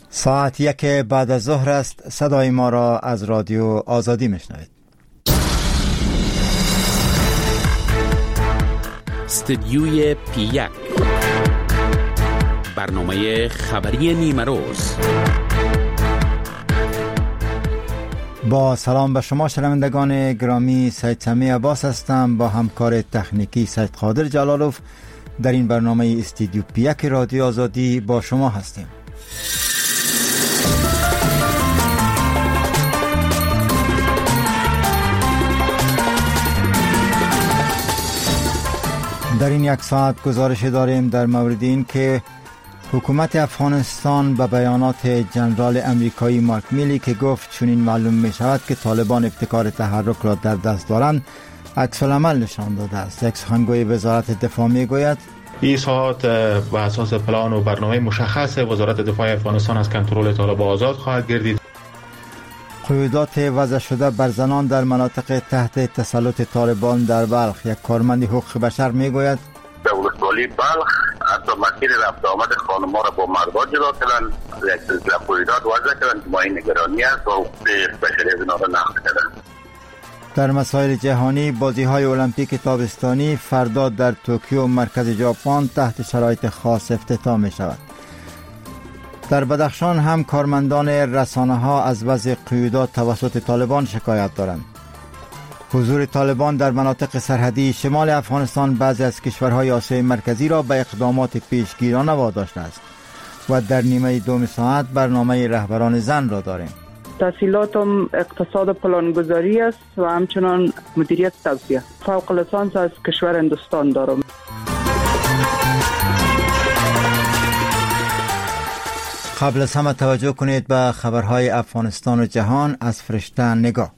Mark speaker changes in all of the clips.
Speaker 1: ساعت 1 بعد از ظهر است. صدای ما را از رادیو آزادی میشنوید.
Speaker 2: استدیوی پی 1 برنامه خبری نیمه روز.
Speaker 1: با سلام به شما شنوندگان گرامی، سید سمی عباس هستم با همکار تکنیکی سید قادر جلالوف. در این برنامه استدیو پی 1 رادیو آزادی با شما هستیم. در این یک ساعت گزارش داریم در مورد این که حکومت افغانستان به بیانات جنرال امریکایی مارک میلی که گفت چنین معلوم می شود که طالبان ابتکار تحرک را در دست دارند عکس العمل نشان داده است. یک سخنگوی وزارت دفاع می گوید
Speaker 3: این ساعت به اساس پلان و برنامه مشخص وزارت دفاع افغانستان از کنترل طالبان آزاد خواهد گردید.
Speaker 1: قیودات وضع شده بر زنان در مناطق تحت تسلط طالبان در بلخ. یک کارمند حقوق بشر میگوید
Speaker 4: در ولسوالی بلخ حتی مسیر رفت آمد خانم‌ها را با مردها جدا کردند، یک سلسله قیودات وضع کردند که ما این نگرانی است و حقوق بشری از اینا را نقض کردند.
Speaker 1: در مسائل جهانی، بازی‌های المپیک تابستانی فردا در توکیو مرکز ژاپن تحت شرایط خاص افتتاح می‌شود. در بدخشان هم کارمندان رسانه‌ها از وضع قیودات توسط طالبان شکایت دارند. حضور طالبان در مناطق سرحدی شمال افغانستان بعضی از کشورهای آسیای مرکزی را به اقدامات پیشگیرانه واداشته است. و در نیمه دوم ساعت برنامه رهبران زن را داریم.
Speaker 5: تحصیلاتم اقتصاد پلانگذاری است و همچنان مدیریت توسعه. فوق لیسانس از کشور هندوستان دارم.
Speaker 1: قبل از همه توجه کنید به خبرهای افغانستان و جهان از فرشته نگاه.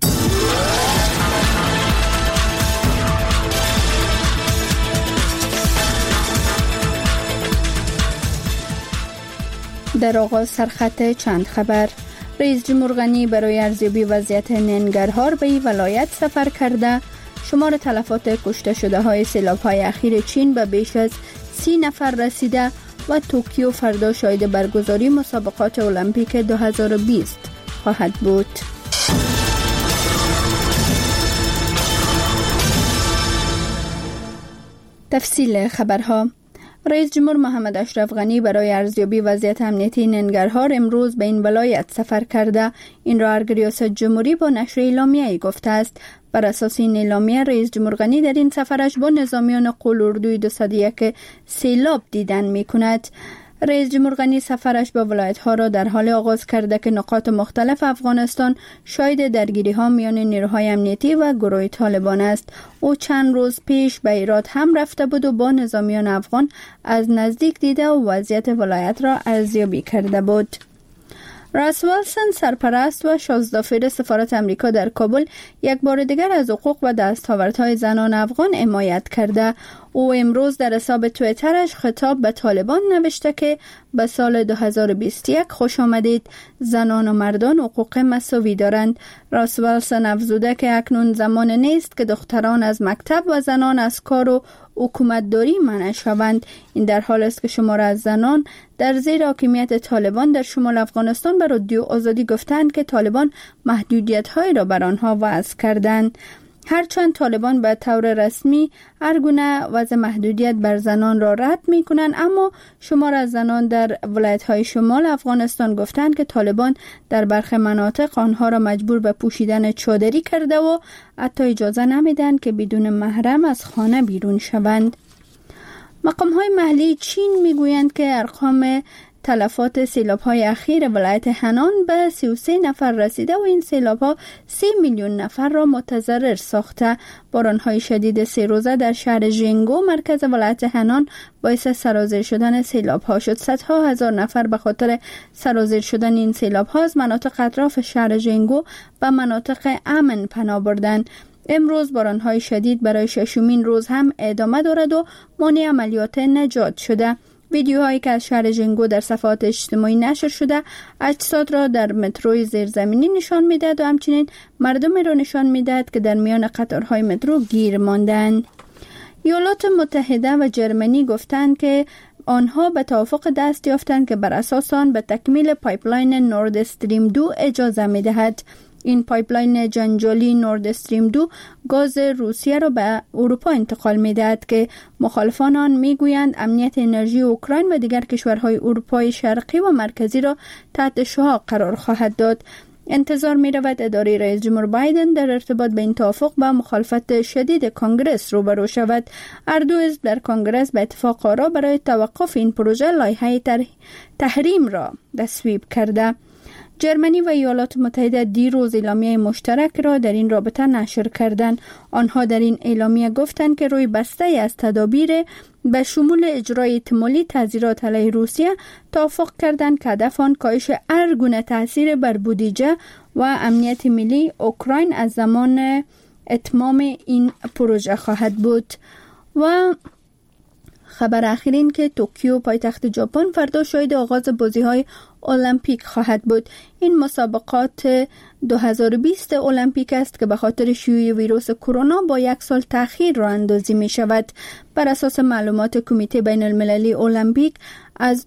Speaker 6: در آغاز سرخط چند خبر. رئیس جمهور غنی برای ارزیابی وضعیت ننگرهار به این ولایت سفر کرده. شمار تلفات کشته شده های سیلاب های اخیر چین به بیش از 30 نفر رسیده و توکیو فردا شاهد برگزاری مسابقات المپیک 2020 خواهد بود. تفصیل خبرها. رئیس جمهور محمد اشرف غنی برای ارزیابی وضعیت امنیتی ننگرهار امروز به این ولایت سفر کرده. این را ریاست جمهوری با نشر اعلامیه‌ای گفته است. بر اساس این اعلامیه رئیس جمهور غنی در این سفرش با نظامیان قول‌اردوی 201 سیلاب دیدن می‌کند. رئیس جمهور غنی سفرش به ولایت‌ها را در حال آغاز کرده که نقاط مختلف افغانستان شاهد درگیری‌ها میان نیروهای امنیتی و گروه طالبان است. او چند روز پیش به هرات هم رفته بود و با نظامیان افغان از نزدیک دیده و وضعیت ولایت را ارزیابی کرده بود. راس ویلسون سرپرست و 16 فعال سفارت امریکا در کابل یک بار دیگر از حقوق و دستاوردهای زنان افغان حمایت کرده. او امروز در حساب توییترش خطاب به طالبان نوشته که به سال 2021 خوش آمدید، زنان و مردان حقوق مساوی دارند. راس ویلسون افزوده که اکنون زمان نیست که دختران از مکتب و زنان از کار و حکومتداری منع شوند. این در حال است که شمار از زنان در زیر حاکمیت طالبان در شمال افغانستان به رادیو آزادی گفتند که طالبان محدودیت‌های را بر آنها وضع کردند. هرچند طالبان به طور رسمی هر گونه وضع محدودیت بر زنان را رد می‌کنند، اما شمار از زنان در ولایت‌های شمال افغانستان گفتند که طالبان در برخی مناطق آنها را مجبور به پوشیدن چادری کرده و حتی اجازه نمیدن که بدون محرم از خانه بیرون شوند. مقام‌های محلی چین میگویند که ارقام تلفات سیلاب‌های اخیر ولایت هنان به 33 نفر رسیده و این سیلاب‌ها 3 میلیون نفر را متضرر ساخته. باران‌های شدید 3 روزه در شهر ژینگو مرکز ولایت هنان باعث سرازیر شدن سیلاب‌ها شد. صدها هزار نفر به خاطر سرازیر شدن این سیلاب‌ها از مناطق اطراف شهر ژینگو به مناطق امن پناه بردند. امروز باران‌های شدید برای ششمین روز هم ادامه دارد و مانع عملیات نجات شده. ویدیوهایی که از شهر ژینگو در صفحات اجتماعی نشر شده اجساد را در متروی زیرزمینی نشان میدهد و همچنین مردمی را نشان میدهد که در میان قطارهای مترو گیر ماندند. ایالات متحده و جرمنی گفتند که آنها به توافق دست یافتند که بر اساس آن به تکمیل پایپلاین نورد استریم 2 اجازه می‌دهد. این پایپلاین جنجالی نورد استریم 2 گاز روسیه را به اروپا انتقال می‌دهد که مخالفان آن می‌گویند امنیت انرژی اوکراین و دیگر کشورهای اروپای شرقی و مرکزی را تحت شعاع قرار خواهد داد. انتظار می‌رود اداره رئیس جمهور بایدن در ارتباط به این توافق با مخالفت شدید کنگرس روبرو شود. هر دو حزب در کنگرس به اتفاق آرا برای توقف این پروژه لایحه تحریم را تصویب کرده. جرمنی و ایالات متحده دیروز اعلامیه مشترک را در این رابطه نشر کردند. آنها در این اعلامیه گفتند که روی بسته از تدابیر به شمول اجرای احتمالی تعزیرات علیه روسیه توافق کردند که هدف آن کاهش هر گونه تاثیر بر بودجه و امنیت ملی اوکراین از زمان اتمام این پروژه خواهد بود. و خبر اخیر که توکیو پایتخت ژاپن فردا شاهد آغاز بازی‌های المپیک خواهد بود. این مسابقات 2020 المپیک است که به خاطر شیوع ویروس کرونا با 1 سال تأخیر راه اندازی می شود. بر اساس معلومات کمیته بین المللی المپیک از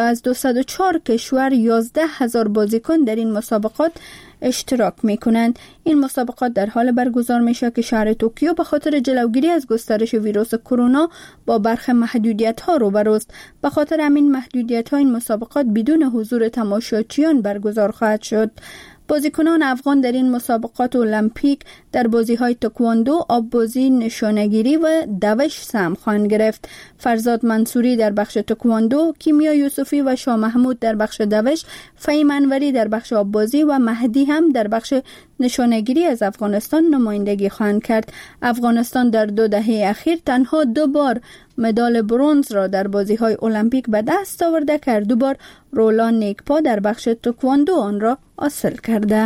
Speaker 6: 204 کشور 11,000 بازیکن در این مسابقات اشتراک می کنند. این مسابقات در حال برگزار می شود که شهر توکیو به خاطر جلوگیری از گسترش ویروس کرونا با برخی محدودیت ها روبروست. به خاطر همین محدودیت ها این مسابقات بدون حضور تماشاچیان برگزار خواهد شد. بازیکنان افغان در این مسابقات المپیک در بازی‌های تکواندو، آب‌بازی، نشانه‌گیری و دوش سهم خواهند گرفت. فرزاد منصوری در بخش تکواندو، کیمیا یوسفی و شاه محمود در بخش دوش، فهیم انوری در بخش آب‌بازی و مهدی هم در بخش نشانه‌گیری از افغانستان نمایندگی خواهند کرد. افغانستان در 2 دهه اخیر تنها 2 بار مدال برنز را در بازی‌های المپیک به دست آورده که 2 بار رولان نیکپا در بخش تکواندو آن را حاصل کرده.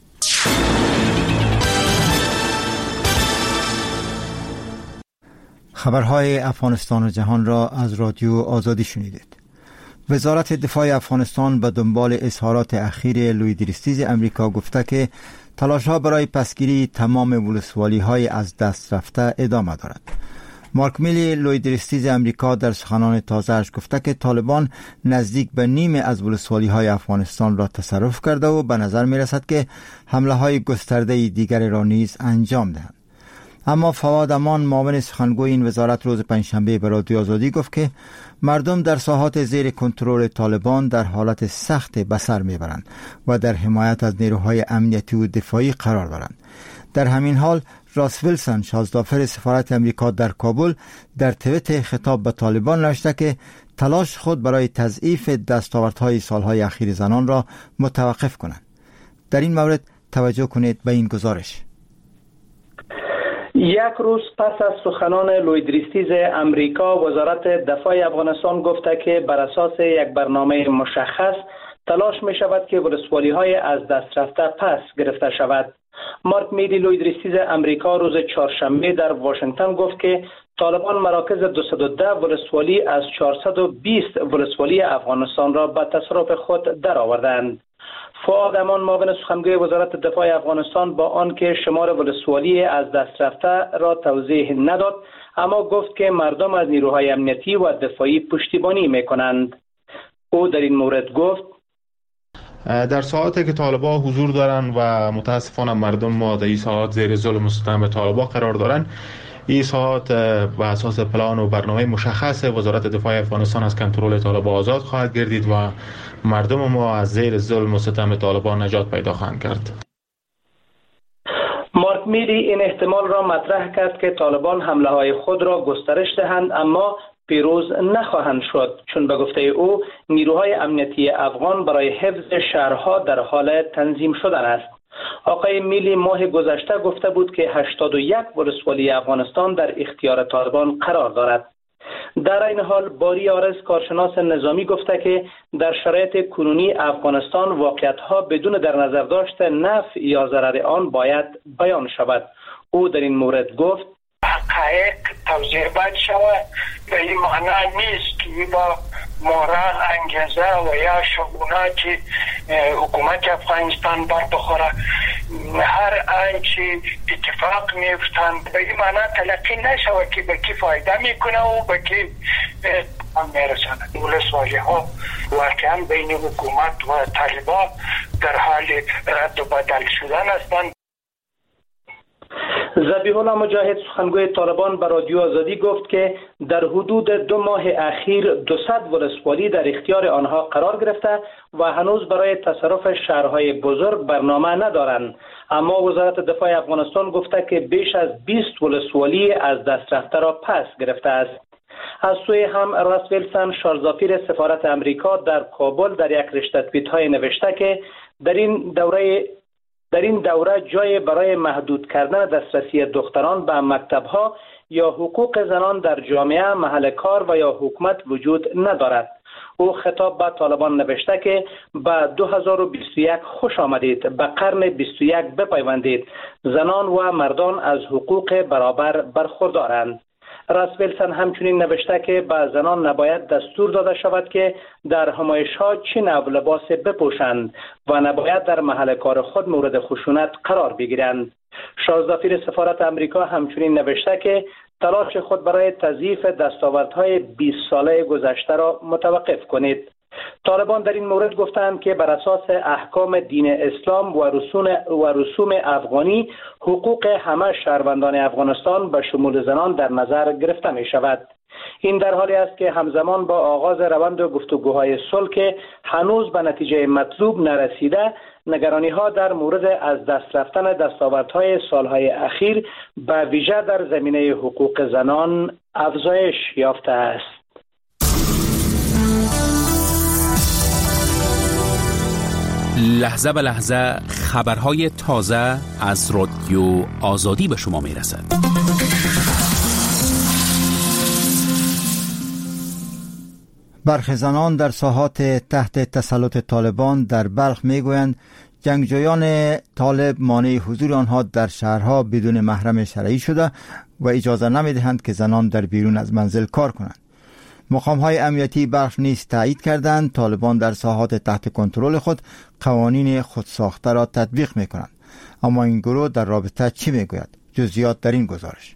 Speaker 1: خبرهای افغانستان و جهان را از رادیو آزادی شنیدید. وزارت دفاع افغانستان به دنبال اظهارات اخیر لوید ریستیز امریکا گفته که تلاش‌ها برای پسگیری تمام ولسوالی‌های از دست رفته ادامه دارد. مارک میلی لوید ریستیز امریکا در سخنان تازه‌اش گفته که طالبان نزدیک به نیم از ولسوالی‌های افغانستان را تصرف کرده و به نظر می‌رسد که حمله‌های گسترده دیگر را نیز انجام دهند. اما فواد امان معاون سخنگوی این وزارت روز پنجشنبه به رادیو آزادی گفت که مردم در ساحات زیر کنترل طالبان در حالت سخت به سر میبرند و در حمایت از نیروهای امنیتی و دفاعی قرار دارند. در همین حال راس ویلسون شازدافر سفارت امریکا در کابل در توییت خطاب به طالبان نوشته که تلاش خود برای تضعیف دستاوردهای سالهای اخیر زنان را متوقف کنند. در این مورد توجه کنید به این گزارش.
Speaker 7: 1 روز پس از سخنان لوید ریستیز امریکا، وزارت دفاع افغانستان گفته که بر اساس یک برنامه مشخص تلاش می شود که ولسوالی‌های از دست رفته پس گرفته شود. مارک میلی لوید ریستیز امریکا روز چهارشنبه در واشنگتن گفت که طالبان مراکز 210 ولسوالی از 420 ولسوالی افغانستان را به تصرف خود درآوردند. فؤاد امان معاون سخنگوی وزارت دفاع افغانستان با آنکه شمار ولسوالی از دست رفته را توضیح نداد، اما گفت که مردم از نیروهای امنیتی و دفاعی پشتیبانی می‌کنند. او در این مورد گفت:
Speaker 3: در ساعاتی که طالبان حضور دارند و متاسفانه مردم ما در این ساعات زیر ظلم و ستم طالبان قرار دارند، این ساعات به اساس پلان و برنامه مشخص وزارت دفاع افغانستان از کنترل طالبان آزاد خواهد گردید و مردم ما از زیر ظلم و ستم طالبان نجات پیدا خواهند کرد.
Speaker 7: مارک میلی این احتمال را مطرح کرد که طالبان حمله های خود را گسترش دهند اما پیروز نخواهند شد، چون به گفته او نیروهای امنیتی افغان برای حفظ شهرها در حال تنظیم شدن است. آقای میلی ماه گذشته گفته بود که 81 ولسوالی افغانستان در اختیار طالبان قرار دارد. در این حال باری آرز کارشناس نظامی گفته که در شرایط کنونی افغانستان واقعیت‌ها بدون در نظر داشت نفع یا ضرر آن باید بیان شود. او در این مورد گفت:
Speaker 8: حقایق توضیح باید شود، به این معنی نیست که با مورال انگیزه و یا شگونات حکومت افغانستان بر بخوره هر آنچه اتفاق میفتند به این معنی تلقی نشود که به کی فایده میکنه و به کی هم میرساند. ولسوالی ها واقعا بین حکومت و طالبان در حال رد و بدل شدن هستند.
Speaker 7: ذبیح الله مجاهد سخنگوی طالبان به رادیو آزادی گفت که در حدود 2 ماه اخیر 200 ولسوالی در اختیار آنها قرار گرفته و هنوز برای تصرف شهرهای بزرگ برنامه ندارند. اما وزارت دفاع افغانستان گفته که بیش از 20 ولسوالی از دست رفته را پس گرفته است. از سوی هم راس ویلسون شارزافیر سفارت امریکا در کابل در یک رشته توییت‌های نوشته که در این دوره جای برای محدود کردن دسترسی دختران به مکتب‌ها یا حقوق زنان در جامعه، محل کار و یا حکومت وجود ندارد. او خطاب به طالبان نوشته که به 2021 خوش آمدید، به قرن 21 بپیوندید. زنان و مردان از حقوق برابر برخوردارند. راس ویلسون همچنین نوشته که به زنان نباید دستور داده شود که در همایش‌ها چه نوع لباس بپوشند و نباید در محل کار خود مورد خشونت قرار بگیرند. شارزافیر سفارت امریکا همچنین نوشته که تلاش خود برای تضعیف دستاوردهای 20 ساله گذشته را متوقف کنید. طالبان در این مورد گفتند که بر اساس احکام دین اسلام و رسوم افغانی حقوق همه شهروندان افغانستان به شمول زنان در نظر گرفته می شود. این در حالی است که همزمان با آغاز روند گفتگوهای صلح که هنوز به نتیجه مطلوب نرسیده، نگرانی‌ها در مورد از دست رفتن دستاوردهای سالهای اخیر به ویژه در زمینه حقوق زنان افزایش یافته است.
Speaker 2: لحظه به لحظه خبرهای تازه از رادیو آزادی به شما میرسد.
Speaker 1: برخی زنان در ساحات تحت تسلط طالبان در بلخ میگویند جنگجویان طالب مانع حضور آنها در شهرها بدون محرم شرعی شده و اجازه نمیدهند که زنان در بیرون از منزل کار کنند. مقام‌های امنیتی بلخ نیز تایید کردند طالبان در ساحات تحت کنترل خود قوانین خودساخته را تطبیق می‌کنند. اما این گروه در رابطه چی میگوید؟ جزئیات در این گزارش.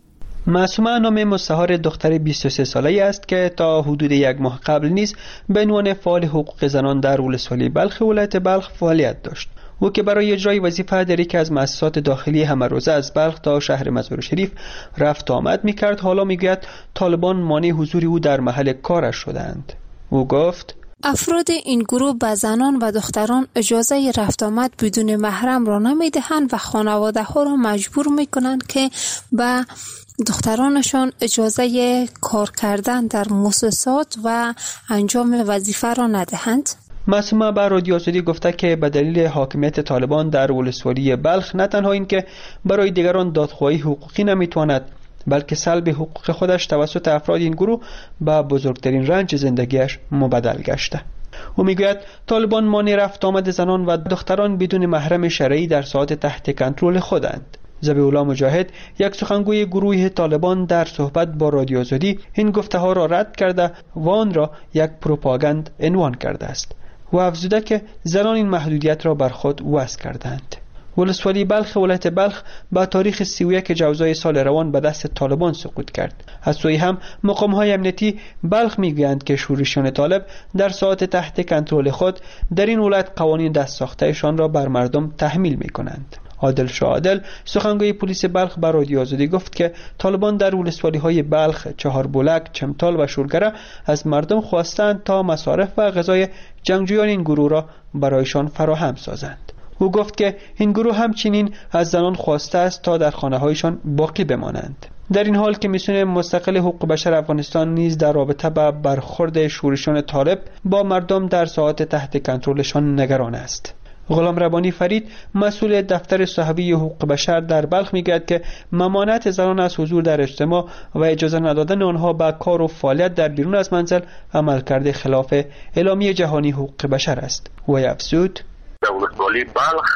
Speaker 9: معصومه نام مستعار دختر 23 ساله‌ای است که تا حدود 1 ماه قبل نیز به عنوان فعال حقوق زنان در ولسوالی بلخ ولایت بلخ فعالیت داشت. او که برای اجرای وظیفه در یکی از مؤسسات داخلی همروزه از بلخ تا شهر مزار شریف رفت آمد می‌کرد، حالا میگوید طالبان مانع حضور او در محل کارش شدند. او گفت
Speaker 10: افراد این گروه به زنان و دختران اجازه رفت آمد بدون محرم را نمی‌دهند و خانواده‌ها را مجبور می‌کنند که به دخترانشان اجازه کار کردن در مؤسسات و انجام وظیفه را ندهند.
Speaker 9: معصومه به رادیو آزادی گفته که به دلیل حاکمیت طالبان در ولسوالی بلخ نه تنها این که برای دیگران دادخواهی حقوقی نمیتواند، بلکه سلب حقوق خودش توسط افراد این گروه به بزرگترین رنج زندگیش مبدل گشته. او میگوید طالبان مانع رفت آمد زنان و دختران بدون محرم شرعی در ساحات تحت کنترل خودند. ذبیح الله مجاهد، یک سخنگوی گروه طالبان، در صحبت با رادیو آزادی این گفته ها را رد کرده و آن را یک پروپاگاند عنوان کرده است و افزوده که زنان این محدودیت را بر خود وضع کردند. ولسوالی بلخ ولایت بلخ با تاریخ 31 جوزای سال روان به دست طالبان سقوط کرد. از سوی هم مقام‌های امنیتی بلخ میگویند که شورشیان طالب در ساحات تحت کنترل خود در این ولایت قوانین دست ساخته‌شان را بر مردم تحمیل می‌کنند. عادل شاعدل، سخنگوی پلیس بلخ، به رادیو آزادی گفت که طالبان در ولسوالی‌های بلخ، چهاربلک، چمتال و شولگره از مردم خواستند تا مصارف و غذای جنگجویان این گروه را برایشان فراهم سازند. او گفت که این گروه همچنین از زنان خواسته است تا در خانه‌هایشان باقی بمانند. در این حال کمیسیون مستقل حقوق بشر افغانستان نیز در رابطه با برخورد شورشیان طالب با مردم در ساحات تحت کنترلشان نگران است. غلام ربانی فرید، مسئول دفتر صحوی حقوق بشر در بلخ، میگوید که ممانعت زنان از حضور در اجتماع و اجازه ندادن آنها به کار و فعالیت در بیرون از منزل عملکرد خلاف اعلامیه جهانی حقوق بشر است. و افزود
Speaker 4: در ولسوالی بلخ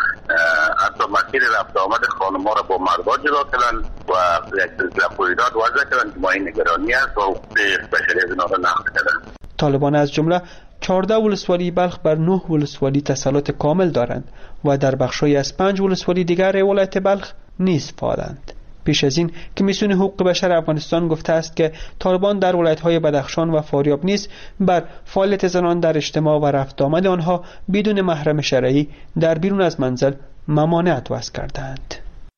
Speaker 4: حتی مسیر رفت آمد خانم‌ها را با مردا جدا کردن و یک سلسله قیودات وضع کردن که ما این نگرانی است و حقوق بشری از اینها را نقض کردن.
Speaker 9: طالبان از جمله 14 ولسوالی بلخ بر 9 ولسوالی تسلط کامل دارند و در بخشی از 5 ولسوالی دیگر ولایت بلخ نیز فعالند. پیش از این کمیسیون حقوق بشر افغانستان گفته است که طالبان در ولایت‌های بدخشان و فاریاب نیز بر فعالیت زنان در اجتماع و رفت آمد آنها بدون محرم شرعی در بیرون از منزل ممانعت وضع کردند.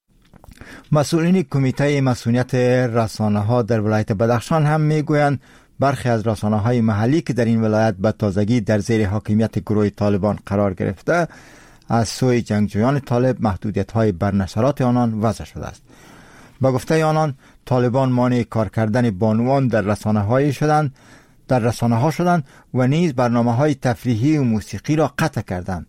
Speaker 1: مسئولین کمیته مسئولیت رسانه‌ها در ولایت بدخشان هم میگویند برخی از رسانه‌های محلی که در این ولایت به تازگی در زیر حاکمیت گروه طالبان قرار گرفته از سوی جنگجویان طالب محدودیت‌های بر نشرات آنان وضع شده است. با گفته آنان طالبان مانع کار کردن بانوان در رسانه‌ها شدند و نیز برنامه‌های تفریحی و موسیقی را قطع کردند.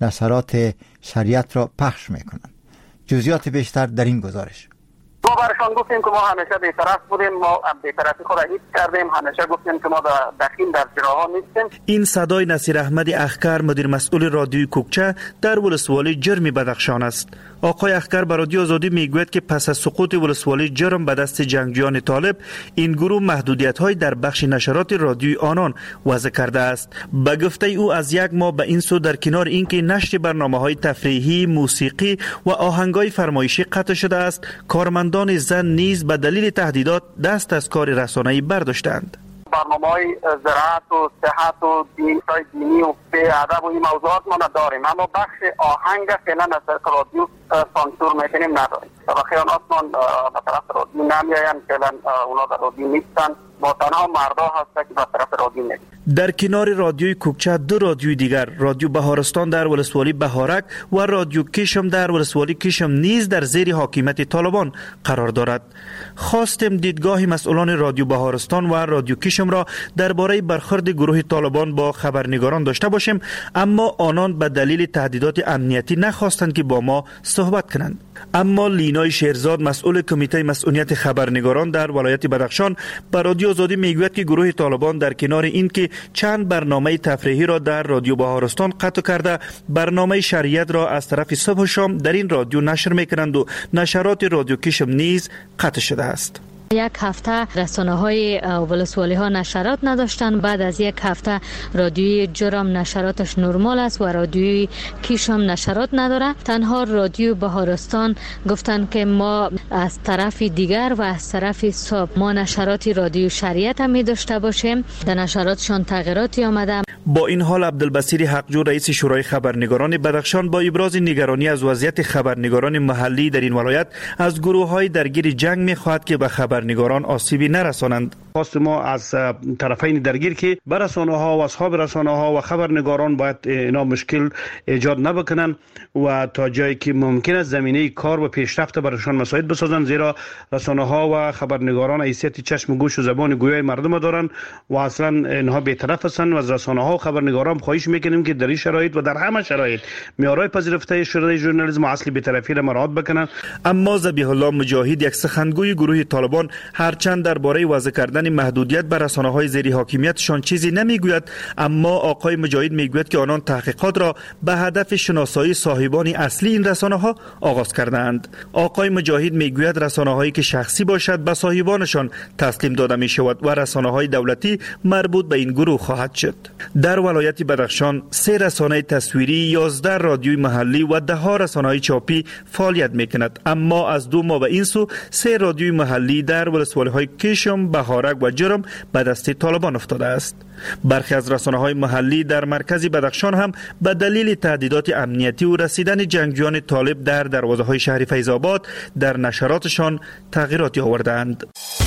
Speaker 1: نشرات شریعت را پخش می‌کنند. جزئیات بیشتر در این گزارش.
Speaker 11: ما برشان گفتیم که ما همیشه بی‌طرف بودیم، ما بی‌طرفی خود را حفظ کردیم، همیشه گفتیم که ما دخیل در جراها نیستیم.
Speaker 12: این صدای نصیر احمد اخکر مدیر مسئول رادیوی کوکچه در ولسوالی جرم بدخشان است. آقای اخکر به رادیو آزادی میگوید که پس از سقوط ولسوالی جرم به دست جنگجویان طالب این گروه محدودیت‌های در بخش نشرات رادیوی آنان وضع کرده است. به گفته او از یک ماه به این سو در کنار اینکه نشر برنامه‌های تفریحی، موسیقی و آهنگ‌های فرمایشی قطع شده است، کارمندان زن نیز به دلیل تهدیدات دست از کار رسانه‌ای برداشتند.
Speaker 11: برنامه‌های زراعت و صحت و دینی و ادب و این موضوعات ما نداریم، اما بخش آهنگ فعلا از رادیو سانسور میکنیم نداریم. بخیان آسمان به طرف رادیو نمیاین، فعلا اونا در رادیو نیستن، ما تنها مردا هستن که به طرف رادیو میاین.
Speaker 12: در کنار رادیوی کوکچه دو رادیوی دیگر، رادیو بهارستان در ولسوالی بهارک و رادیو کشم در ولسوالی کشم نیز در زیر حاکمیت طالبان قرار دارد. خواستیم دیدگاه مسئولان رادیو بهارستان و رادیو کشم را درباره برخورد گروه طالبان با خبرنگاران داشته باشیم، اما آنان به دلیل تهدیدات امنیتی نخواستند که با ما صحبت کنند. اما لینای شیرزاد مسئول کمیته مسئولیت خبرنگاران در ولایت بدخشان به رادیو آزادی میگوید که گروه طالبان در کنار این که چند برنامه تفریحی را در رادیو بهارستان قطع کرده، برنامه شریعت را از طرف صبح و شام در این رادیو نشر میکنند و نشرات رادیو کشم نیز قطع شده است.
Speaker 13: یک هفته رسانه‌های ولسوالی ها نشرات نداشتن، بعد از یک هفته رادیوی جرم نشراتش نرمال است و رادیوی کیشم نشرات نداره. تنها رادیو بهارستان گفتن که ما از طرف دیگر و از طرف صبح ما نشرات رادیو شریعت هم می داشته باشیم. در نشراتشان تغییراتی آمده.
Speaker 12: با این حال عبدالبصیر حقجو رئیس شورای خبرنگاران بدخشان با ابراز نگرانی از وضعیت خبرنگاران محلی در این ولایت از گروه‌های درگیر جنگ می‌خواهد که به خبرنگاران آسیبی نرسانند.
Speaker 14: خواست ما از طرفین درگیر که بر رسانه‌ها و اصحاب رسانه‌ها و خبرنگاران باید اینا مشکل ایجاد نبکنن و تا جایی که ممکن است زمینه کار و پیشرفت برایشان مساعد بسازند، زیرا رسانه‌ها و خبرنگاران حیثیت چشم و گوش و زبان گویای مردم دارند و اصلا اینها بی‌طرف هستند و از رسانه‌ها و خبرنگاران خواهش می‌کنیم که در این شرایط و در همه شرایط معیارهای پذیرفته شده ژورنالیسم و اصل بی‌طرفی را مراعات بکنند.
Speaker 12: اما ذبیح الله مجاهد یک سخنگوی گروه طالبان هرچند درباره وضع کردن محدودیت بر رسانه‌های زیر حاکمیتشان چیزی نمیگوید، اما آقای مجاهد میگوید که آنان تحقیقات را به هدف شناسایی صاحبان اصلی این رسانه‌ها آغاز کردند. آقای مجاهد میگوید رسانه‌هایی که شخصی باشد به صاحبانشان تسلیم داده میشود و رسانه‌های دولتی مربوط به این گروه خواهد شد. در ولایت بدخشان 3 رسانه تصویری، 11 رادیوی محلی و 10 رسانه‌های چاپی فعالیت میکند، اما از 2 ماه به این سو 3 رادیوی محلی در ولسوالی‌های کشم، بهارک و جرم به دست طالبان افتاده است. برخی از رسانه‌های محلی در مرکز بدخشان هم به دلیل تهدیدات امنیتی و رسیدن جنگجویان طالب در دروازه‌های شهر فیض‌آباد در نشراتشان تغییراتی آوردند.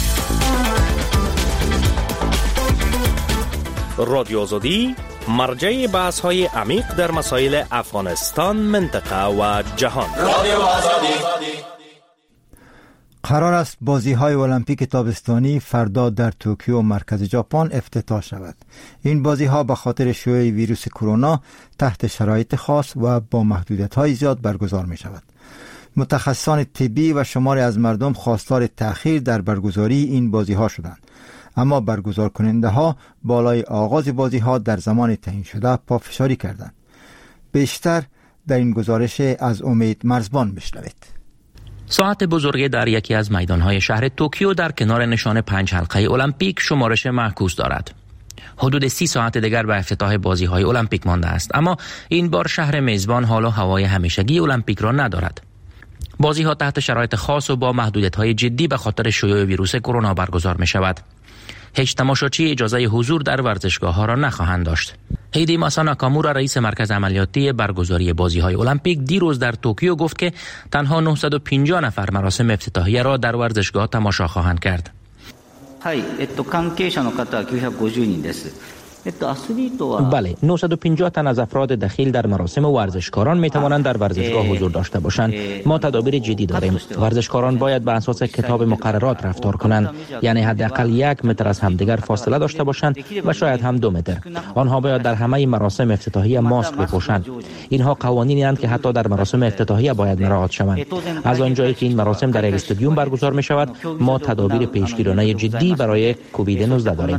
Speaker 2: رادیو آزادی مرجع بحث‌های عمیق در مسائل افغانستان، منطقه و جهان. رادیو آزادی.
Speaker 1: قرار است بازی‌های المپیک تابستانی فردا در توکیو مرکز ژاپن افتتاح شود. این بازی‌ها به خاطر شیوع ویروس کرونا تحت شرایط خاص و با محدودیت‌های زیاد برگزار می‌شود. متخصصان طبی و شماری از مردم خواستار تأخیر در برگزاری این بازی‌ها شدند، اما برگزار کننده ها بالای آغاز بازی ها در زمان تعیین شده پافشاری کردند. بیشتر در این گزارش از امید مرزبان بشنوید.
Speaker 15: ساعت بزرگی در یکی از میدانهای شهر توکیو در کنار نشان 5 حلقه المپیک شمارش معکوس دارد. حدود 30 ساعت دیگر به افتتاح بازی‌های المپیک مانده است، اما این بار شهر میزبان حال و هوای همیشگی المپیک را ندارد. بازی ها تحت شرایط خاص و با محدودیت های جدی به خاطر شیوع ویروس کرونا برگزار می شود. هیچ تماشاچی اجازه حضور در ورزشگاه ها را نخواهند داشت. هیدی ماسا ناکامورا رئیس مرکز عملیاتی برگزاری بازی های المپیک دیروز در توکیو گفت که تنها 950 نفر مراسم افتتاحیه را در ورزشگاه تماشا خواهند کرد.
Speaker 16: 関係者の方は950人です。
Speaker 15: بله، 950 تن از افراد دخیل در مراسم و ورزشکاران می توانند در ورزشگاه حضور داشته باشند. ما تدابیر جدی داریم. ورزشکاران باید به اساس کتاب مقررات رفتار کنند، یعنی حداقل 1 متر از همدیگر فاصله داشته باشند و شاید هم 2 متر. آنها باید در همه مراسم افتتاحیه ماسک بپوشند. اینها قوانینی اند که حتی در مراسم افتتاحیه باید مراعات شوند. از آنجایی که این مراسم در یک استادیوم برگزار می شود، ما تدابیر پیشگیرانه جدی برای کووید 19 داریم.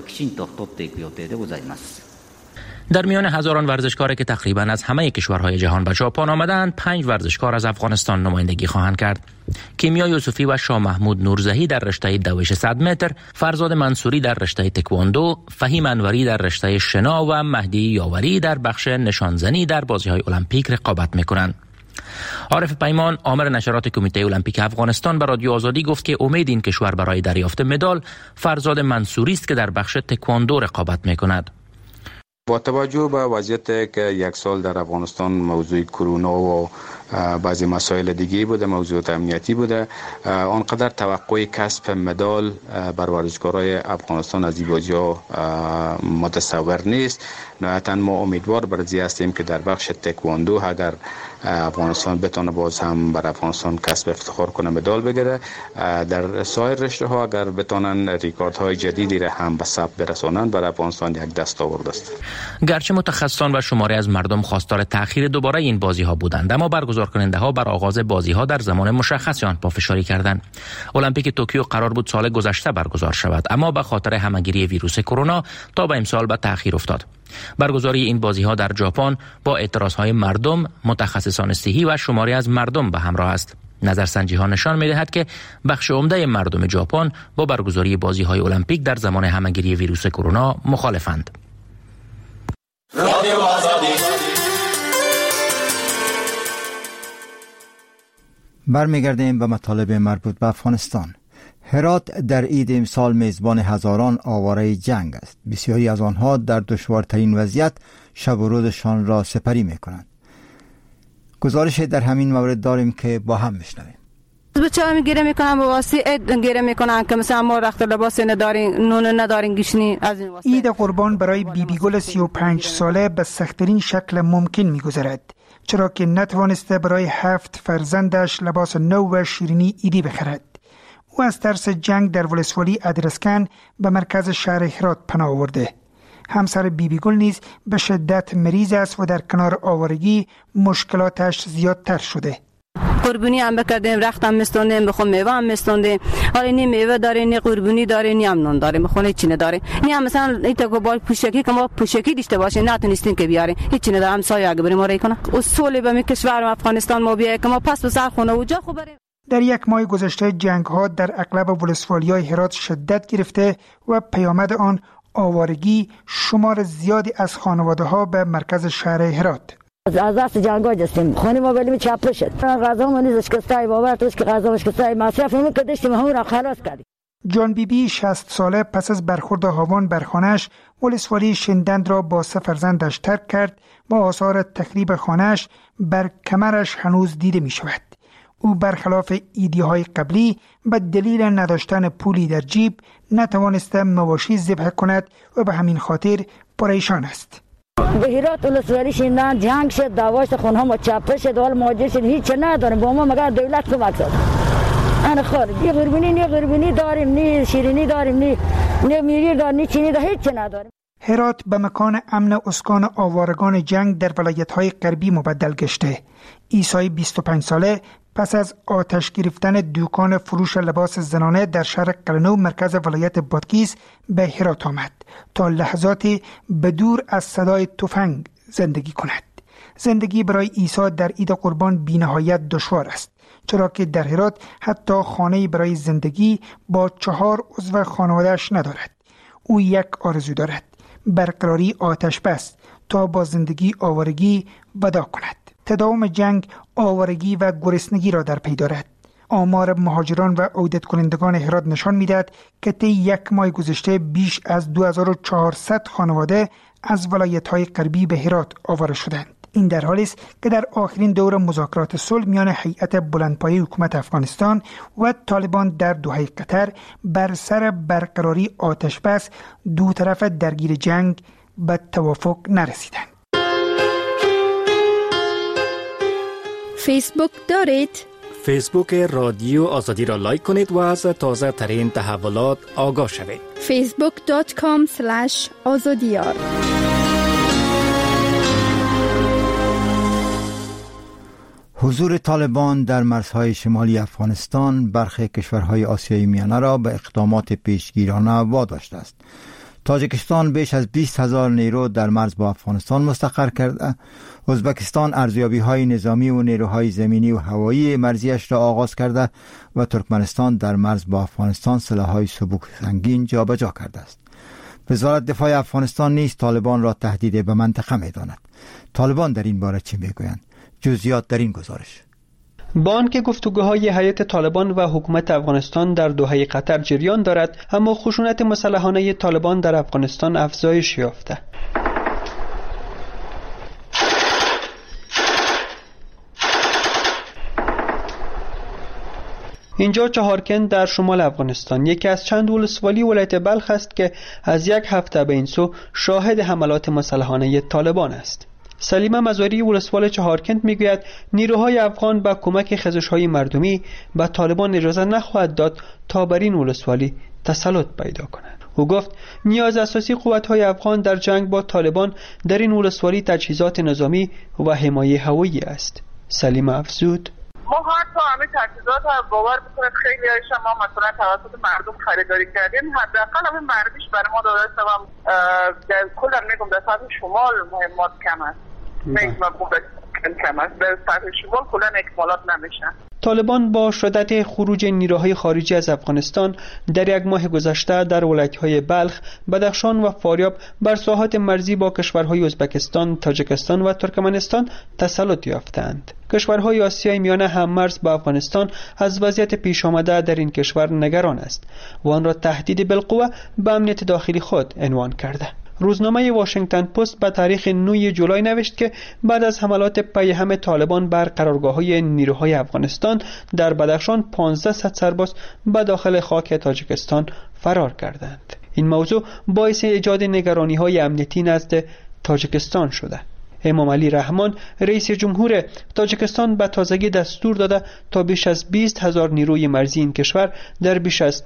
Speaker 15: در میان هزاران ورزشکاری که تقریبا از همه کشورهای جهان به ژاپن آمدند، 5 ورزشکار از افغانستان نمایندگی خواهند کرد. کیمیا یوسفی و شاه محمود نورزهی در رشته دویش 100 متر، فرزاد منصوری در رشته تکواندو، فهیم انوری در رشته شنا و مهدی یاوری در بخش نشانزنی در بازی‌های المپیک رقابت می‌کنند. عارف پیمان، آمر نشرات کمیته المپیک افغانستان، به رادیو آزادی گفت که امید این کشور برای دریافت مدال فرزاد منصوری است که در بخش تکواندو رقابت می‌کند.
Speaker 17: با توجه به وضعیتی که یک سال در افغانستان موضوع کرونا و بعضی مسائل دیگه بوده، موضوع امنیتی بوده، آنقدر توقع کسب مدال بر ورزشکارای افغانستان از این بازی‌ها متصور نیست. نهایتاً ما امیدوار برای هستیم که در بخش تکواندو اگر افغانستان بتونه باز هم بر افغانستان کسب افتخار کنه، مدال بگیره. در سایر رشته ها اگر بتونن ریکوردهای جدیدی را هم به ثبت برسانند، برای افغانستان یک دستاورد است.
Speaker 15: گرچه متخصصان و شماری از مردم خواستار تأخیر دوباره این بازی ها بودند، اما برگزار کننده ها بر آغاز بازی ها در زمان مشخص آن پافشاری کردند. المپیک توکیو قرار بود سال گذشته برگزار شود، اما به خاطر همهگیری ویروس کرونا تا به امسال به تأخیر افتاد. برگزاری این بازی ها در ژاپن با اعتراض های مردم، متخصصان صحی و شماری از مردم به همراه است. نظرسنجی ها نشان می دهد که بخش عمده مردم ژاپن با برگزاری بازی های المپیک در زمان همهگیری ویروس کرونا مخالفند.
Speaker 1: برمیگردیم به مطالب مربوط به افغانستان. هرات در عید امسال میزبان هزاران آواره جنگ است. بسیاری از آنها در دشوارترین وضعیت شب و روزشان را سپری میکنند. گزارش در همین مورد داریم که با هم میشنویم.
Speaker 18: بچه‌ها میگیره میکنن با واسه عید گیره میکنن که مثلا ما رخت لباس نداریم، نون نداریم، گشنی. از این واسه
Speaker 19: عید قربان برای بیبی گل 35 ساله به سخت‌ترین شکل ممکن میگذرد، چرا که نتوانسته برای 7 فرزندش لباس نو و شیرینی عیدی بخرد. او از ترس جنگ در ولسوالی ادرسکن به مرکز شهر هرات پناه آورده. همسر بیبی گل نیز به شدت مریض است و در کنار آوارگی مشکلاتش زیادتر شده.
Speaker 18: قربونی هم بکردیم، رخت هم مستوندیم، بخون میوه هم مستوندیم. حالا نی میوه داره، نی قربونی داره، نی هم نون داره، بخونه چی نداره. نی هم مثلا ایتا که با پوشکی که ما پوشکی داشته باشیم نتونستیم که بیاریم، هیچ نداره. هم سایه اگه بریم آره کنه اصولی به می کشور افغانستان ما بیای که ما پس به سر خونه و جا خوب بریم.
Speaker 19: در یک ماه گذشته جنگ ها در اغلب ولسوالی‌های هرات شدت گرفته و پیامد آن آوارگی شمار زیادی از خانواده ها به مرکز شهر هرات.
Speaker 20: از دست جنگا جستیم خونه ما ولی چاپ شد. غذا ما نیز شکسته باور توش که غذا شکسته مصرف نمی کردیم، همون را خلاص کردیم.
Speaker 19: جان بیبی 60 ساله پس از برخورد هاوان بر خانه‌اش ولسوالی شندند را با 3 فرزندش ترک کرد و آثار تخریب خانه‌اش بر کمرش هنوز دیده می شود. او برخلاف ایدی‌های قبلی به دلیل نداشتن پولی در جیب نتوانسته مواشی ذبح کند و به همین خاطر پریشان است.
Speaker 20: به هرات ولسوالی شیندن جنگ شد، دعواش خونها ما چاپ شد، حال مهاجر شد، هیچ نداریم با ما مگر دولت کمک کرد. انا خارج یه قربونی داریم، نی شیرینی داریم، نی میری داریم، نی چینی داریم، هیچ نداریم.
Speaker 19: هرات به مکان امن اسکان آوارگان جنگ در ولایت‌های غربی مبدل گشته. عیسی 25 ساله پس از آتش گرفتن دکان فروش لباس زنانه در شهر قلنو مرکز ولایت بادغیس به هرات آمد تا لحظاتی بدور از صدای تفنگ زندگی کند. زندگی برای عیسی در عید قربان بی‌نهایت دشوار است، چرا که در هرات حتی خانه‌ای برای زندگی با 4 عضو خانواده‌اش ندارد. او یک آرزو دارد: برقراری آتش بس تا با زندگی آوارگی وداع کند. تداوم جنگ آوارگی و گرسنگی را در پی دارد. آمار مهاجران و عودت کنندگان هرات نشان می‌دهد که طی یک ماه گذشته بیش از 2400 خانواده از ولایت‌های غربی به هرات آواره شدند. این در حالی است که در آخرین دور مذاکرات صلح میان هیئت بلندپایه حکومت افغانستان و طالبان در دوحه قطر بر سر برقراری آتش بس دو طرف درگیر جنگ به توافق نرسیدند.
Speaker 6: فیسبوک دارید؟
Speaker 2: فیسبوک رادیو آزادی را لایک کنید و از تازه ترین تحولات آگاه شوید.
Speaker 6: facebook.com/azadiyar.
Speaker 1: حضور طالبان در مرزهای شمالی افغانستان برخی کشورهای آسیای میانه را به اقدامات پیشگیرانه واداشته است. تاجیکستان بیش از 20,000 نیرو در مرز با افغانستان مستقر کرده. ازبکستان ارزیابی‌های نظامی و نیروهای زمینی و هوایی مرزیش را آغاز کرده و ترکمنستان در مرز با افغانستان سلاح‌های سبک سنگین جابجا کرده است. وزارت دفاع افغانستان نیز طالبان را تهدید به منطقه می‌داند. طالبان در این باره چی می‌گویند؟ جزئیات در این گزارش.
Speaker 9: با آنکه گفتگوهای هیئت طالبان و حکومت افغانستان در دوحه قطر جریان دارد، اما خشونت مسلحانه طالبان در افغانستان افزایش یافته. اینجا چهارکند در شمال افغانستان یکی از چند ولسوالی ولایت بلخ است که از یک هفته به این سو شاهد حملات مسلحانه طالبان است. سلیمه مزاری ولسوال چهارکند میگوید نیروهای افغان با کمک خزش‌های مردمی به طالبان اجازه نخواهد داد تا بر این ولسوالی تسلط پیدا کنند. او گفت نیاز اساسی قوت‌های افغان در جنگ با طالبان در این ولسوالی تجهیزات نظامی و حمایت هوایی است. سلیمه افزود
Speaker 21: ما حتی همه تجهیزات رو باور بکنید خیلی هایش ما مثلا توسط مردم خریداری کردیم، حداقل همه مردیش برای ما داده است و در کل میگم در سطح شمال مهمات کم است. کم است در سطح شمال کلا اکمالات نمیشن.
Speaker 9: طالبان با شدت خروج نیروهای خارجی از افغانستان در یک ماه گذشته در ولایت‌های بلخ، بدخشان و فاریاب بر ساحات مرزی با کشورهای ازبکستان، تاجیکستان و ترکمنستان تسلط یافتند. کشورهای آسیای میانه هم مرز با افغانستان از وضعیت پیش آمده در این کشور نگران است و آن را تهدید بالقوه به امنیت داخلی خود عنوان کرده. روزنامه واشنگتن پست به تاریخ 9 جولای نوشت که بعد از حملات پیهم طالبان بر قرارگاه‌های نیروهای افغانستان در بدخشان 1500 سرباز به داخل خاک تاجیکستان فرار کردند. این موضوع باعث ایجاد نگرانی‌های امنیتی نزد تاجیکستان شده. امام علی رحمان رئیس جمهور تاجیکستان به تازگی دستور داده تا بیش از 20,000 نیروی مرزی این کشور در بیش از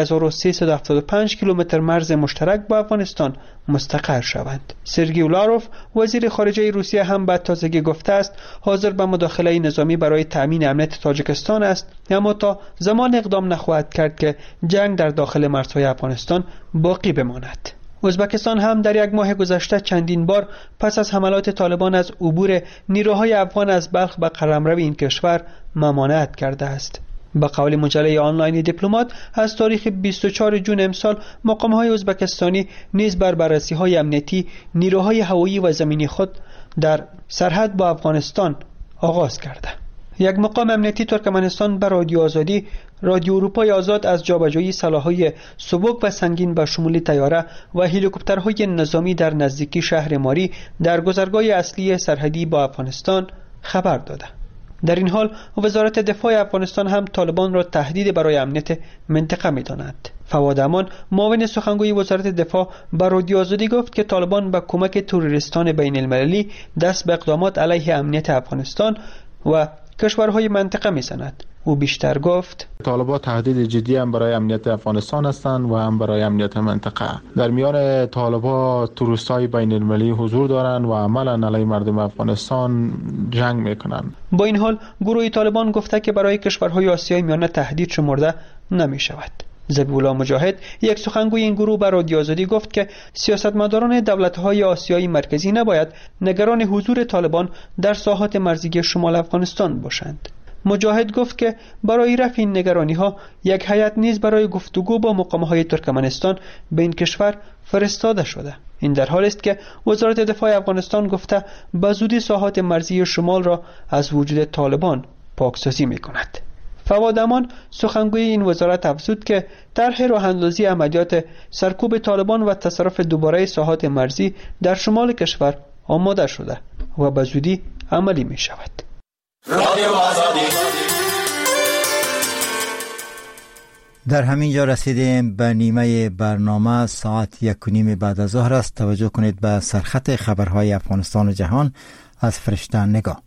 Speaker 9: 1375 کیلومتر مرز مشترک با افغانستان مستقر شوند. سرگئی لاروف وزیر خارجه روسیه هم به تازگی گفته است حاضر به مداخله نظامی برای تأمین امنیت تاجیکستان است، اما تا زمان اقدام نخواهد کرد که جنگ در داخل مرزهای افغانستان باقی بماند. ازبکستان هم در یک ماه گذشته چندین بار پس از حملات طالبان از عبور نیروهای افغان از بلخ به قلمرو این کشور ممانعت کرده است. به قول مجله آنلاین دیپلمات از تاریخ 24 جون امسال مقام‌های ازبکستانی نیز بر بررسی‌های امنیتی نیروهای هوایی و زمینی خود در سرحد با افغانستان آغاز کرده. یک مقام امنیتی ترکمنستان به رادیو آزادی، رادیو اروپای آزاد از جابجایی سلاح‌های سبک و سنگین به شمول طیاره و هلیکوپترهای نظامی در نزدیکی شهر ماری در گذرگاه اصلی سرحدی با افغانستان خبر داده. در این حال وزارت دفاع افغانستان هم طالبان را تهدید برای امنیت منطقه می‌داند. فواد امان معاون سخنگوی وزارت دفاع به رادیو آزادی گفت که طالبان با کمک تروریستان بین المللی دست به اقدامات علیه امنیت افغانستان و کشورهای منطقه می‌زند. او بیشتر گفت
Speaker 3: طالبان تهدید جدی هم برای امنیت افغانستان هستند و هم برای امنیت منطقه. در میان طالبان تروریست‌های بین المللی حضور دارند و عملاً علیه مردم افغانستان جنگ می‌کنند.
Speaker 9: با این حال گروه طالبان گفته که برای کشورهای آسیای میانه تهدید شمرده نمی‌شود. ذبیح‌الله مجاهد یک سخنگوی این گروه به رادیو آزادی گفت که سیاستمداران دولت‌های آسیای مرکزی نباید نگران حضور طالبان در ساحات مرزی شمال افغانستان باشند. مجاهد گفت که برای رفع این نگرانی‌ها یک هیئت نیز برای گفتگو با مقام‌های ترکمنستان به این کشور فرستاده شده. این در حالی است که وزارت دفاع افغانستان گفته به زودی ساحات مرزی شمال را از وجود طالبان پاکسازی می‌کند. فواد امان سخنگوی این وزارت افزود که طرح راه‌اندازی عملیات سرکوب طالبان و تصرف دوباره ساحات مرزی در شمال کشور آماده شده و به زودی عملی می‌شود.
Speaker 1: در همین جا رسیدیم به نیمه برنامه. ساعت 1:30 بعد از ظهر است. توجه کنید به سرخط خبرهای افغانستان و جهان از فرشته نگاه.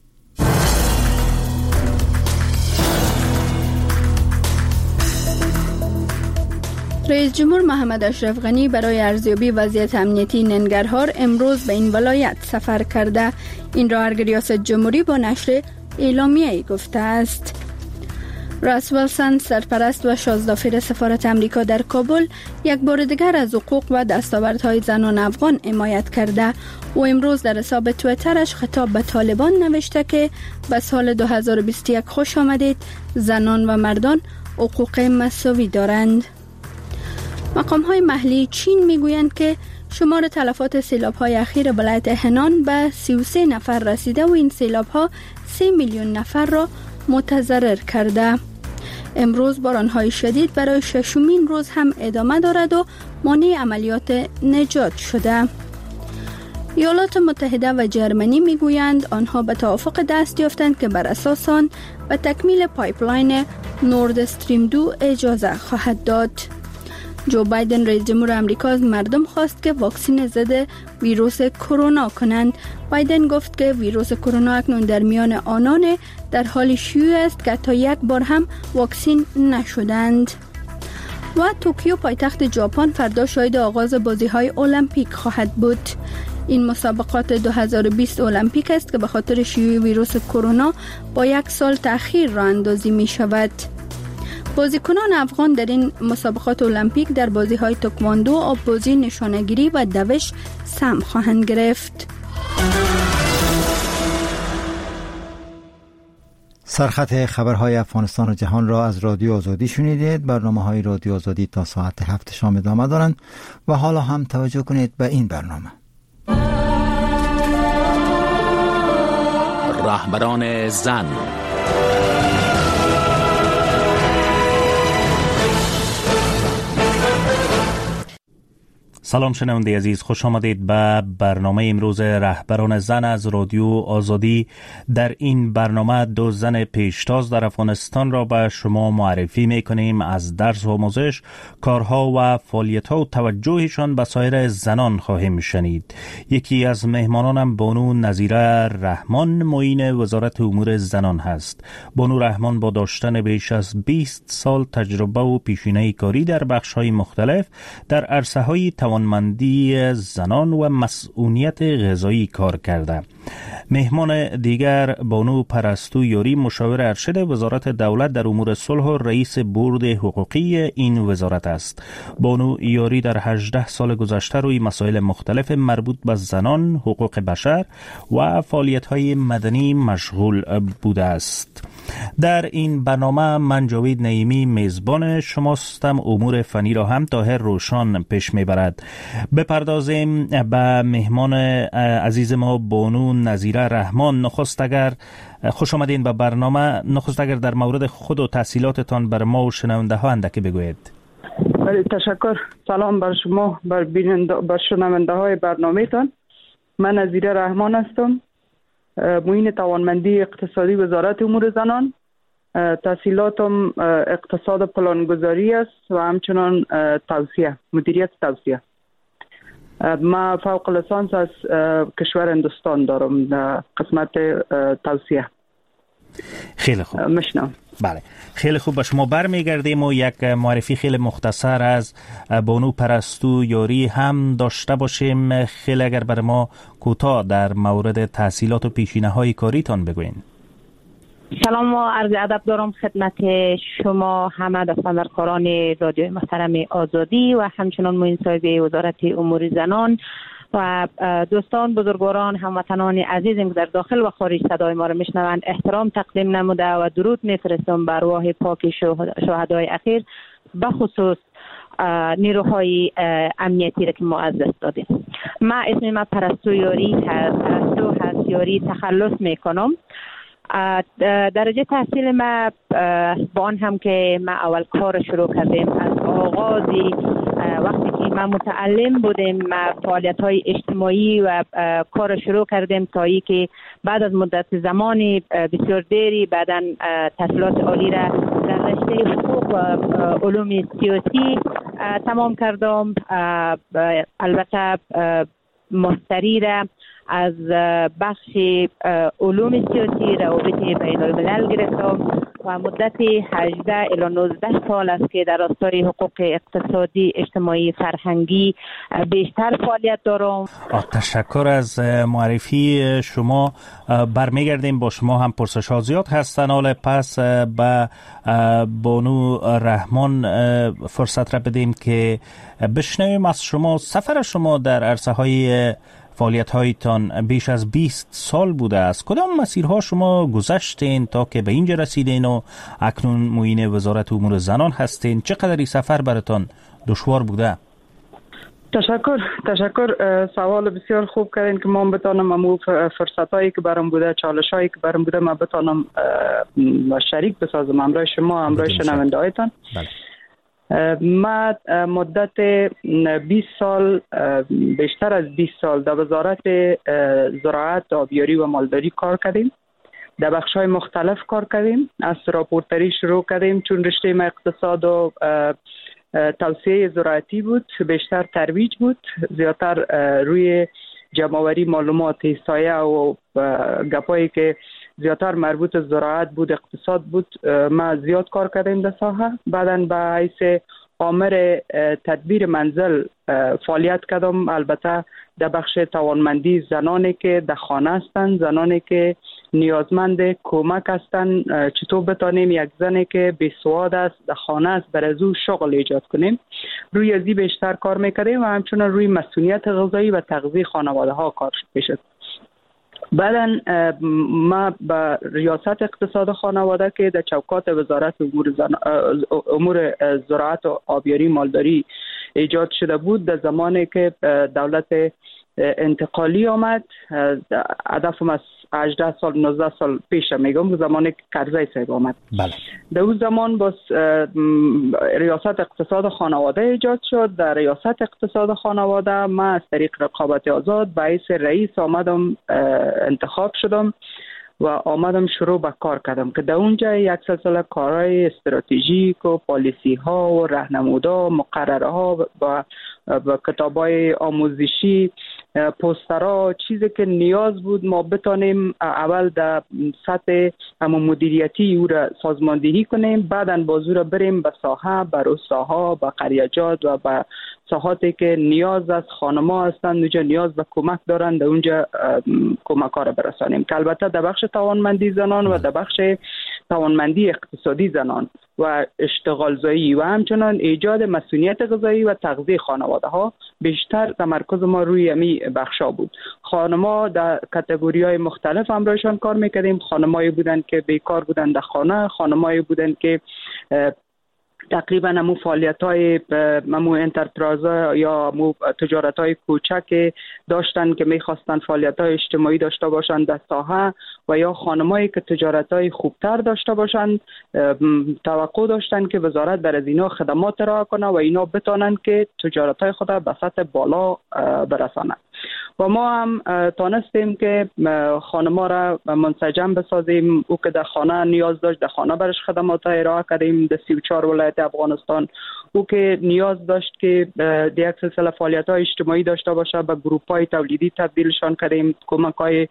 Speaker 6: رئیس جمهور محمد اشرف غنی برای ارزیابی وضعیت امنیتی ننگرهار امروز به این ولایت سفر کرده. این را ریاست جمهوری با نشر اعلامیه‌ای گفته است. راس ویلسون سرپرست و شازدافیر سفارت امریکا در کابل یک بار دیگر از حقوق و دستاوردهای زنان افغان حمایت کرده و امروز در حساب توییترش خطاب به طالبان نوشته که به سال 2021 خوش آمدید، زنان و مردان حقوق مساوی دارند. مقام‌های محلی چین میگویند که شمار تلفات سیلاب‌های اخیر ولایت هنان به 33 نفر رسیده و این سیلاب‌ها 3 میلیون نفر را متضرر کرده. امروز باران‌های شدید برای ششمین روز هم ادامه دارد و مانع عملیات نجات شده. ایالات متحده و جرمنی میگویند آنها به توافق دست یافتند که بر اساس آن به تکمیل پایپلاین نورد استریم 2 اجازه خواهد داد. جو بایدن رئیس جمهور آمریکا از مردم خواست که واکسن ضد ویروس کرونا کنند. بایدن گفت که ویروس کرونا اکنون در میان آنان در حال شیوع است که تا یک بار هم واکسن نشدند. و توکیو پایتخت ژاپن فردا شاهد آغاز بازی‌های المپیک خواهد بود. این مسابقات 2020 المپیک است که به خاطر شیوع ویروس کرونا با یک سال تأخیر راه اندازی می شود. بازیکنان افغان در این مسابقات المپیک در بازی‌های تکواندو، آب‌بازی، نشانه‌گیری و دوش سهم خواهند گرفت.
Speaker 1: سرخط خبرهای افغانستان و جهان را از رادیو آزادی شنیدید. برنامه‌های رادیو آزادی تا ساعت 7 شام ادامه دارند و حالا هم توجه کنید به این برنامه.
Speaker 15: رهبران زن. سلام شنونده عزیز، خوش آمدید به برنامه امروز رهبران زن از رادیو آزادی. در این برنامه 2 زن پیشتاز در افغانستان را به شما معرفی میکنیم. از درس و آموزش، کارها و فعالیت‌ها و توجهشان به سایر زنان خواهیم شنید. یکی از مهمانانم بانو نظیره رحمان، معین وزارت امور زنان هست. بانو رحمان با داشتن بیش از 20 سال تجربه و پیشینه کاری در بخش‌های مختلف در عرصه‌های توانمندی زنان و مسئولیت غذایی کار کرده. مهمان دیگر بانو پرستو یاری، مشاور ارشد وزارت دولت در امور صلح و رئیس بورد حقوقی این وزارت است. بانو یاری در 18 سال گذشته روی مسائل مختلف مربوط به زنان، حقوق بشر و فعالیت‌های مدنی مشغول بوده است. در این برنامه من جاوید نعیمی میزبان شماستم. امور فنی را هم طاهر روشان پیش میبرد. بپردازیم به مهمان عزیز ما بانو نظیره رحمان. نخست اگر خوش آمدین به برنامه، نخست اگر در مورد خود و تحصیلاتتان بر ما و شنونده ها اندکی بگوید.
Speaker 5: بله، تشکر. سلام بر شما، بر شنونده های برنامه تان. من نظیره رحمان هستم، معین توانمندی اقتصادی وزارت امور زنان. تحصیلاتم اقتصاد پلانگذاری است و همچنان توسعه، مدیریت توسعه. ما فوق لیسانس از کشور هندوستان دارم در قسمت توسعه.
Speaker 15: خیلی خوب،
Speaker 5: مشنم.
Speaker 15: بله، خیلی خوب. با شما برمیگردیم و یک معرفی خیلی مختصر از بانو پرستو یاری هم داشته باشیم. خیلی اگر بر ما کوتاه در مورد تحصیلات و پیشینه‌های کاریتان بگوین.
Speaker 22: سلام و عرض ادب دارم خدمت شما همه دفترکاران رادیو محترم آزادی و همچنان معین صاحب وزارت امور زنان و دوستان، بزرگواران، هموطنان عزیزم که در داخل و خارج صدای ما را میشنوند. احترام تقدیم نموده و درود میفرستم بر ارواح پاک شهدای اخیر، به خصوص نیروهای امنیتی را که ما از دست دادیم. ما اسم ما پرستو هست یاری تخلص میکنم. درجه تحصیل ما با آن هم که ما اول کار شروع کردیم از آغازی وقتی که ما متعلم بودیم ما فعالیت های اجتماعی و کار شروع کردیم تا ای که بعد از مدت زمانی بسیار دیری بعداً تحصیلات عالی را در رشته حقوق و علوم سیاسی تمام کردم. البته ماستری را از بخش علوم سیاسی روابط بین الملل گرفتم و مدت 18 الی 19 سال است که در راستای حقوق اقتصادی، اجتماعی، فرهنگی بیشتر فعالیت دارم.
Speaker 7: تشکر از معرفی شما. برمیگردیم با شما هم پرسش ها زیاد هستن. حالا پس به بانو رحمان فرصت را بدیم که بشنویم از شما. سفر شما در عرصه های فعالیت هایتان بیش از 20 سال بوده است. کدام مسیرها شما گذشتین تا که به اینجا رسیدین و اکنون معین وزارت امور زنان هستین؟ چقدر سفر براتان دشوار بوده؟
Speaker 5: تشکر. سوال بسیار خوب کردین که ما بتانم امو فرصت هایی که برام بوده، چالش هایی که برام بوده ما بتانم شریک بسازم همراه شما، همراه شنونده هایتان. ما مدت 20 سال، بیشتر از 20 سال در وزارت زراعت، آبیاری و مالداری کار کردیم. در بخش‌های مختلف کار کردیم. از راپورتری شروع کردیم چون رشته ما اقتصاد و توسعه زراعتی بود، بیشتر ترویج بود، زیادتر روی جمع‌آوری معلومات، احصایه و گپایی که زیادتر مربوط به زراعت بود، اقتصاد بود. ما زیاد کار کردیم در ساحه. بعداً به حیث آمر تدبیر منزل فعالیت کردم، البته در بخش توانمندی زنانی که در خانه هستند، زنانی که نیازمند کمک هستند، چطور بتانیم یک زنی که بیسواد است در خانه است برای او شغل ایجاد کنیم. روی ازی بیشتر کار میکردیم و همچنان روی مسئولیت غذایی و تغذیه خانواده ها کار میشد. بعداً ما به ریاست اقتصاد خانواده که در چوکات وزارت امور زراعت و آبیاری مالداری ایجاد شده بود، در زمانی که دولت انتقالی آمد، هدفم از 18 سال 19 سال پیش میگم، زمانی که کرزی صاحب آمد.
Speaker 7: بله.
Speaker 5: در اون زمان باز ریاست اقتصاد خانواده ایجاد شد. در ریاست اقتصاد خانواده ما از طریق رقابت آزاد به حیث رئیس آمدم، انتخاب شدم و آمدم شروع به کار کردم که در اونجا یک سلسله کارهای استراتژیک و پالیسی ها و راهنمودها، مقرره ها و کتابای آموزشی، پوسترها، چیزی که نیاز بود ما بتانیم اول در سطح مدیریتی او را سازماندهی کنیم، بعداً باز او را بریم به ساحه، به روستاها، به قریه‌جات و به ساحاتی که نیاز از خانم‌ها هستند، اونجا نیاز به کمک دارند، اونجا کمک ها را برسانیم. که البته در بخش توانمندی زنان و در بخش توانمندی اقتصادی زنان و اشتغال زایی و همچنان ایجاد مسئولیت غذایی و تغذیه خانواده ها بیشتر تمرکز ما روی امی بخشا بود. خانم‌ها در کاتگوری‌های مختلف همراهشان کار می‌کردیم. خانمایی بودند که بیکار بودند در خانه، خانمایی بودند که تقریبا همون فعالیت‌های همون انترپرایز یا همون تجارت‌های کوچک داشتن که می‌خواستن فعالیت‌های اجتماعی داشته باشند در ساحه، و یا خانمایی که تجارت‌های خوبتر داشته باشند توقع داشتن که وزارت بر از اینا خدمات ارائه کنه و اینا بتونن که تجارت‌های خود به سطح بالا برسانند. و ما هم تانستیم که خانم‌ها را منسجم بسازیم. او که در خانه نیاز داشت در خانه برش خدمات ارائه کردیم در 34 ولایت افغانستان. او که نیاز داشت که یک سلسله فعالیت‌های اجتماعی داشته باشه به گروپ‌های تولیدی تبدیلشان کردیم. کمک‌های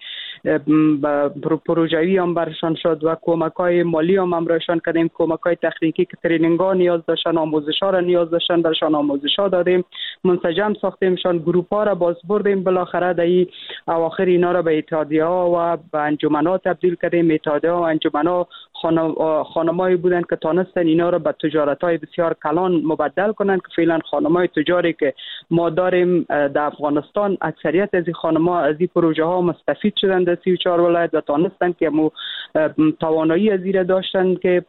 Speaker 5: پروژوی هم برشان شد و کمک‌های مالی هم همراهشان کردیم. کمک‌های تکنیکی که ترینینگ‌ها نیاز داشتن، آموزش‌ها را نیاز داشتن، برشان آموزش‌ها دادیم. منسجم ساختیمشان، گروپ‌ها را باز بردیم. بالاخره در اواخر اینا را به اتحادیه‌ها و به انجمن‌ها تبدیل کردیم. اتحادیه‌ها و انجمن‌ها خانمایی بودند که تانستن اینا را به تجارت‌های بسیار کلان مبدل کنند که فعلا خانم‌های تجاری که ما داریم در افغانستان، اکثریت از این خانم‌ها از این پروژه ها مستفید شدند در 34 ولایت و تانستن که توانایی از زیر داشتن که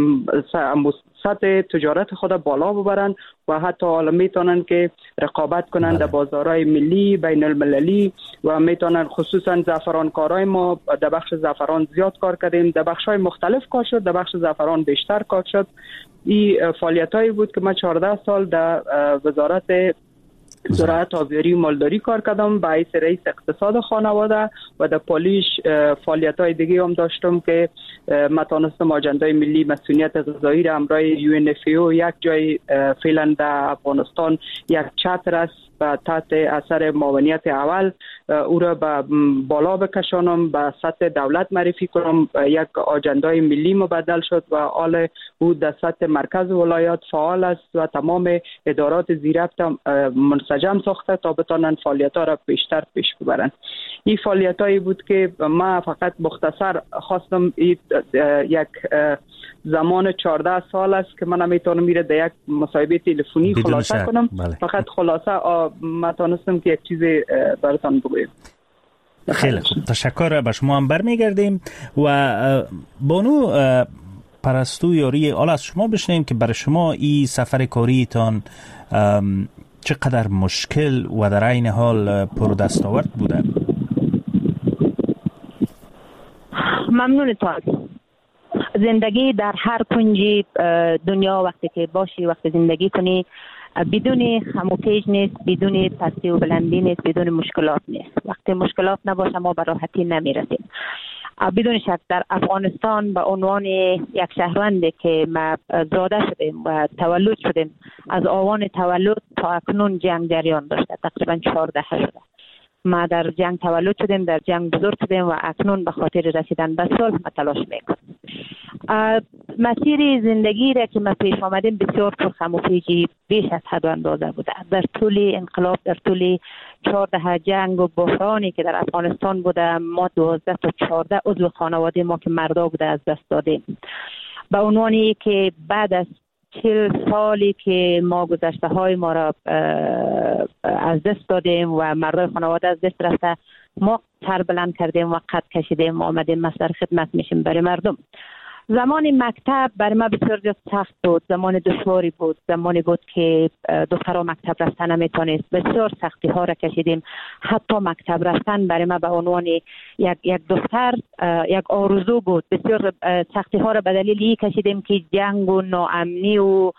Speaker 5: سطح تجارت خود بالا ببرند و حتی حالا میتونن که رقابت کنند در بازارهای ملی بین المللی و میتونن خصوصا زعفرانکارای ما در بخش زعفران زیاد کار کردیم، در بخش‌های مختلف کار شد، در بخش زعفران بیشتر کار شد. این فعالیتایی بود که من 14 سال در وزارت زراعت، آبیاری و مالداری کار کردم به حیث رئیس اقتصاد خانواده و در پالیش فعالیت‌های دیگه هم داشتم که من تونستم آجندای ملی مسئولیت غذایی را همراه UNFAO یک جای فعلا در افغانستان یک چتر است و تحت اثر معاونیت اول او را به بالا بکشانم، به سطح دولت معرفی کنم. یک آجندای ملی مبدل شد و حال او در سطح مرکز ولایات فعال است و تمام ادارات زیربط منسجم ساخته تا بتانن فعالیت‌ها را بیشتر پیش ببرند. این فعالیتایی بود که من فقط مختصر خواستم یک زمان 14 سال است که من نمیتونم میره در یک مصاحبه تلفنی خلاصه کنم. فقط خلاصه ما تونستم که یک چیز براتون بگویم.
Speaker 7: خیلی خوب، تشکر. به شما هم برمیگردیم و بانو پرستو یاری حالا از شما بشنیم که برای شما این سفر کاریتان چقدر مشکل و در عین حال پر دستاورد بوده؟
Speaker 22: ممنونتان. زندگی در هر کنجی دنیا وقتی که باشی، وقتی زندگی کنی، بدون خم و پیچ نیست، بدون پستی و بلندی نیست، بدون مشکلات نیست. وقتی مشکلات نباشه ما به راحتی نمیرسیم. بدون شک در افغانستان به عنوان یک شهروندی که ما زاده شدیم و تولد شدیم، از آوان تولد تا اکنون جنگ جریان داشته، تقریبا 14 شده. ما در جنگ تولد شدیم، در جنگ بزرگ شدیم و اکنون به خاطر رسیدن به صلح ما تلاش میکنیم. مسیر زندگی را که ما پیش آمدیم بسیار پرخم و پیچی بیش از حد و اندازه بوده. در طول انقلاب، در طول 14 جنگ و بحرانی که در افغانستان بوده، ما 12 تا 14 عضو خانواده ما که مردا بوده از دست دادیم. به عنوانی که بعد از 40 سالی که ما گذشته های ما را از دست دادیم و مردای خانواده از دست رفته، ما سر بلند کردیم و قد کشیدیم، آمدیم مصدر خدمت میشیم برای مردم. زمان مکتب برای ما بسیار زیاد سخت بود، زمان دشواری بود، زمانی بود که دخترها مکتب رفتن نمیتونست، بسیار سختی ها را کشیدیم. حتی مکتب رفتن برای ما به عنوان یک دختر یک آرزو بود. بسیار سختی ها را به دلیل کشیدیم که جنگ و ناامنی و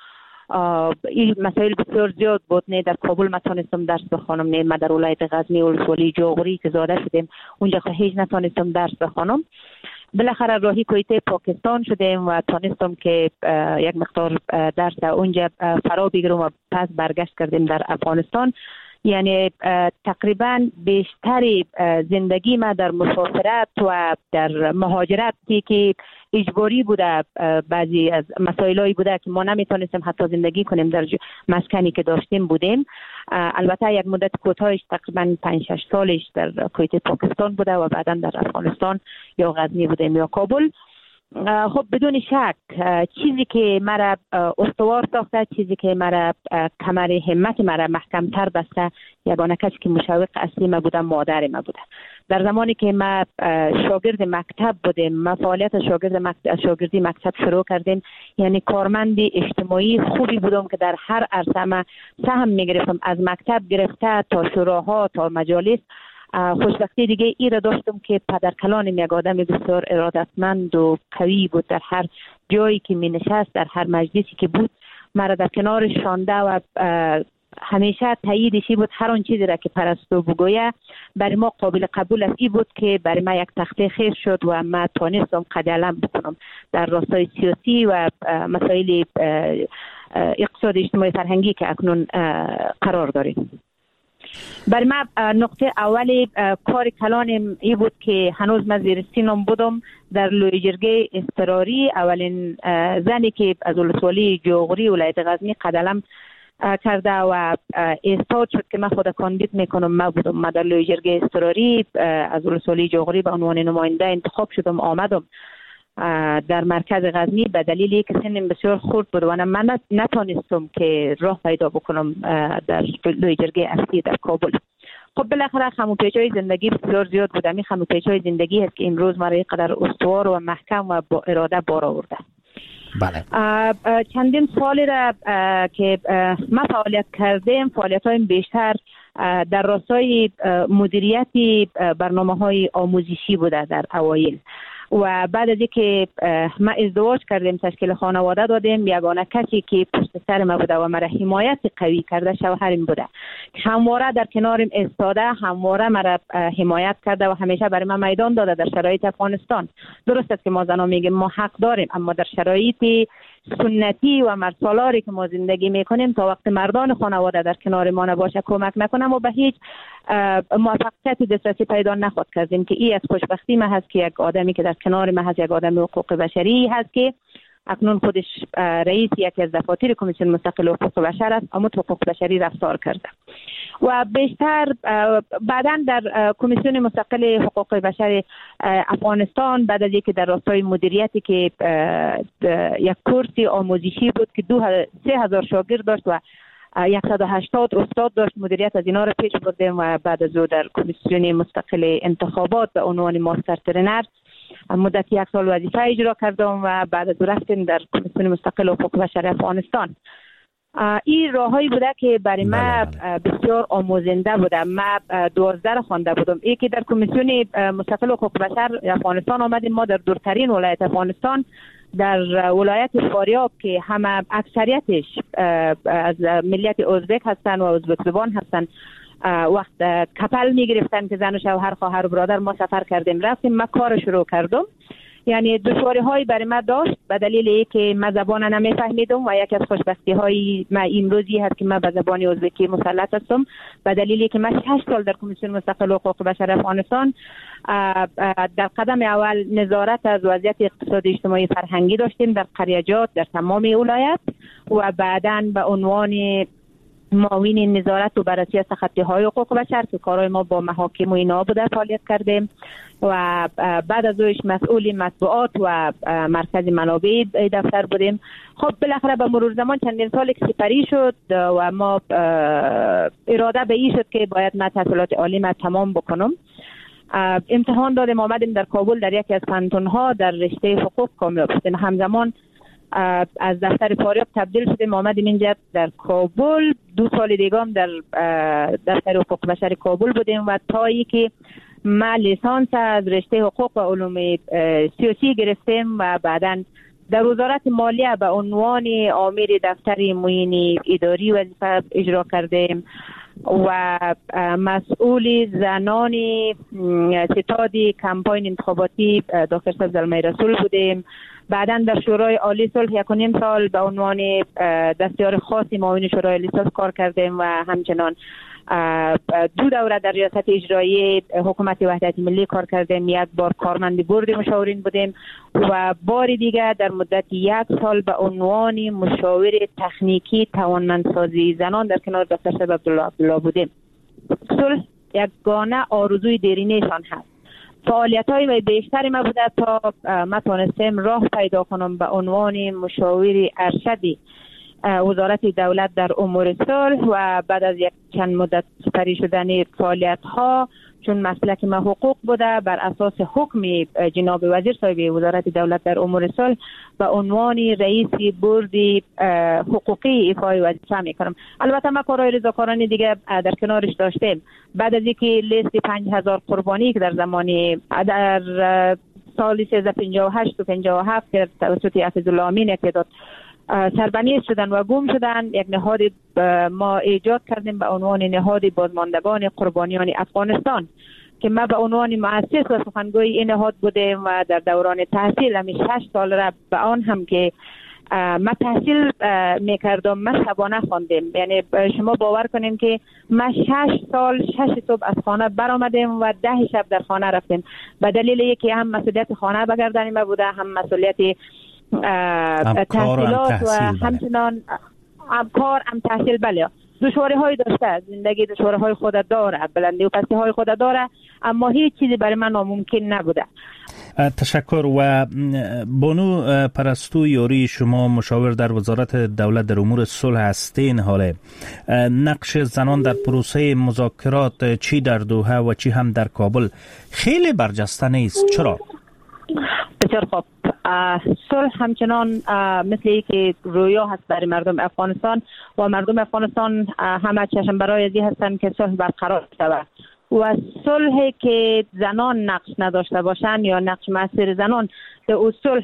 Speaker 22: این مسائل بسیار زیاد بود. نه در کابل نتونستم درس بخوانم، نه ما در ولایت غزنی ولسوالی جوغری که زاده شدیم اونجا هیچ نتونستم درس بخوانم. بالاخره راهی کویته پاکستان شدیم و تونستم که یک مقدار درس اونجا فرا بگیرم و پس برگشت کردیم در افغانستان. یعنی تقریبا بیشتری زندگی ما در مسافرت و در مهاجرتی که اجباری بوده، بعضی از مسائلی بوده که ما نمیتونستیم حتی زندگی کنیم در مسکنی که داشتیم بودیم. البته یک مدت کوتاهش تقریبا 5-6 سالش در کویت پاکستان بوده و بعدا در افغانستان یا غزنی بودیم یا کابل. خب بدون شک چیزی که مرا استوار ساخته، چیزی که مرا کمر همت مرا محکمتر بسته، یگانه کسی که مشوق اصلی ما بوده مادر ما بوده. در زمانی که ما شاگرد مکتب بودیم، ما فعالیت شاگردی مکتب شروع کردیم، یعنی کارمند اجتماعی خوبی بودم که در هر عرصه ما سهم میگرفتم، از مکتب گرفته تا شوراها تا مجالس. خوشبختی دیگه ای را داشتم که پدر کلانم یک آدم بسیار ارادتمند و قوی بود. در هر جایی که می نشست، در هر مجلسی که بود، مرا در کنار شانده و همیشه تاییدشی بود. هر آن چیزی را که پرستو بگویه برای ما قابل قبول است. ای بود که برای ما یک تخته خیر شد و ما تونستم قدم بکنم در راستای سیاسی و مسائل اقتصاد اجتماعی فرهنگی که اکنون قرار داریم. برای ما نقطه اولی کار کلانم ای بود که هنوز من زیر سینم بودم. در لوی جرگه اضطراری اولین زنی که از ولسوالی جوغری ولایت غزنی قدم کرده و استاد شد که من خود کاندید میکنم، ما بودم. من در لوی جرگه اضطراری از ولسوالی جوغری به عنوان نماینده انتخاب شدم، آمدم در مرکز غزنی به دلیلی که سنم بسیار خرد بود و من نتونستم که راه پیدا بکنم در لوی جرگه اصلی در کابل. خب بالاخره خموپیچ‌های زندگی بسیار زیاد بوده. می خموپیچ‌های زندگی هست که امروز ما را اینقدر استوار و محکم و با اراده بار آورده.
Speaker 7: بله.
Speaker 22: چندین سالی را که ما فعالیت کردیم، فعالیت‌های بیشتر در راستای مدیریت برنامه‌های آموزشی بوده در اوایل. و بعد از اینکه ما ازدواج کردیم، تشکیل خانواده دادیم، یگانه کسی که پشت سر ما بوده و مرا حمایت قوی کرده شوهرم بوده. همواره در کنارم ایستاده، همواره مرا حمایت کرده و همیشه برای من میدان داده در شرایط افغانستان. درست است که ما زنا میگیم ما حق داریم، اما در شرایط سنتی و مرسالاری که ما زندگی میکنیم تا وقت مردان خانواده در کنار ما نباشه کمک نکنم و به هیچ موفقیت دسترسی پیدا نخواهد کردیم. که این از خوشبختی ما هست که یک آدمی که در کنار ما هست، یک آدم حقوق بشری هست که اکنون خودش رئیس یکی از دفاتر کمیسیون مستقل حقوق بشر است، اما حقوق بشری رفتار کرده. و بیشتر بعداً در کمیسیون مستقل حقوق بشر افغانستان بعد از اینکه در راستای مدیریتی که یک کورسی آموزشی بود که 3000 شاگرد داشت و 180 استاد داشت، مدیریت از اینا را پیش بردیم و بعد از او در کمیسیون مستقل انتخابات به عنوان ماستر ترینر مدت 1 سال وظیفه اجرا کردم و بعد از او رفتیم در کمیسیون مستقل حقوق بشر افغانستان. این راههایی بوده که برای ما بسیار آموزنده بوده. ما 12 خوانده بودم. یکی در کمیسیون مستقل حقوق بشر افغانستان آمدیم. ما در دورترین ولایت افغانستان، در ولایت فاریاب که همه اکثریتش از ملیت ازبک هستن و ازبک زبان هستن، وقت کپل می گرفتن که زن و شوهر خواهر و برادر، ما سفر کردیم رفتیم. ما کار شروع کردم. یعنی دشواری هایی برای ما داشت به دلیل اینکه ما زبان نمیفهمیدم و یکی از خوشبختی های ما امروزی هست که ما به زبان ازبکی مسلط هستم به دلیل اینکه ما 6 سال در کمیسیون مستقل حقوق بشر افغانستان در قدم اول نظارت از وضعیت اقتصادی اجتماعی فرهنگی داشتیم در قریجات در تمام ولایت و بعداً به عنوان معاون نظارت و بررسی سختی-های حقوق بشر که کارهای ما با محاکم و اینا بوده فعالیت کردیم و بعد از اوش مسئول مطبوعات و مرکز منابع دفتر بودیم. خب بالاخره به مرور زمان چندین سال سپری شد و ما اراده به این شد که باید من تحصیلات عالی ما تمام بکنم. امتحان دادیم، آمدیم در کابل در یکی از پانتون‌ها در رشته حقوق کامیاب شدیم. همزمان از دفتر فاریاب تبدیل شدیم، آمدیم اینجا در کابل. 2 سال دیگه هم در دفتر حقوق بشر کابل بودیم و تا ای که ما لیسانس از رشته حقوق و علوم سیاسی گرفتیم و بعداً در وزارت مالیه به عنوان آمر دفتر معین اداری وظیفه اجرا کردیم و مسئول زنان ستاد کمپاین انتخاباتی دکتر سبزلمه رسول بودیم. بعداً در شورای عالی صلح 1.5 سال به عنوان دستیار خاصی معاون شورای عالی صلح کار کردیم و همچنان 2 دوره در ریاست اجرایی حکومت وحدت ملی کار کردیم. 1 بار کارمند بورد مشاورین بودیم و بار دیگه در مدت 1 سال به عنوان مشاور تکنیکی توانمندسازی زنان در کنار دکتر صاحب عبدالله بودیم. صلح یگانه آرزوی دیرینه‌شان هست. فعالیت‌های بیشتری ما بوده تا ما تونستیم راه پیدا کنم به عنوان مشاور ارشدی وزارت دولت در امور صلح و بعد از یک چند مدت سپری شدن فعالیت‌ها چون مسلک ما حقوق بوده بر اساس حکم جناب وزیر صاحب وزارت دولت در امور صلح به عنوان رئیس بورد حقوقی ایفای وظیفه میکنم. البته ما کارهای رضاکارانه دیگه در کنارش داشتیم. بعد از اینکه لیست 5000 قربانی که در زمان در سال 1358 و 57 که توسط حفیظالله امین اقتدار سربنیست شدن و گم شدن، یک نهاد ما ایجاد کردیم به عنوان نهاد بازماندگان قربانیان افغانستان که ما به عنوان مؤسس و سخنگوی این نهاد بودیم و در دوران تحصیل همی 6 سال را به آن هم که ما تحصیل میکردم ما شبانه خواندیم. یعنی شما باور کنین که ما 6 سال 6 صبح از خانه برآمدیم و 10 شب در خانه رفتیم به دلیل اینکه هم مسئولیت خانه بگردانی ما بوده، هم مسئولیت تحصیلات و همچنان کار هم تحصیل. بله دشواری های داشته، زندگی دشواری های خود داره، بلندی و پستی های خود داره، اما هیچ چیزی برای من ناممکن نبوده.
Speaker 7: تشکر. و بانو پرستو یاری، شما مشاور در وزارت دولت در امور صلح هستین. حاله نقش زنان در پروسه مذاکرات چی در دوحه و چی هم در کابل خیلی برجسته نیست، چرا؟
Speaker 22: بسیار خوب. صلح همچنان مثل که رویا هست برای مردم افغانستان و مردم افغانستان همه چشم برای ازی هستند که صلح برقرار شود و صلحی که زنان نقش نداشته باشند یا نقش مؤثر زنان در اصول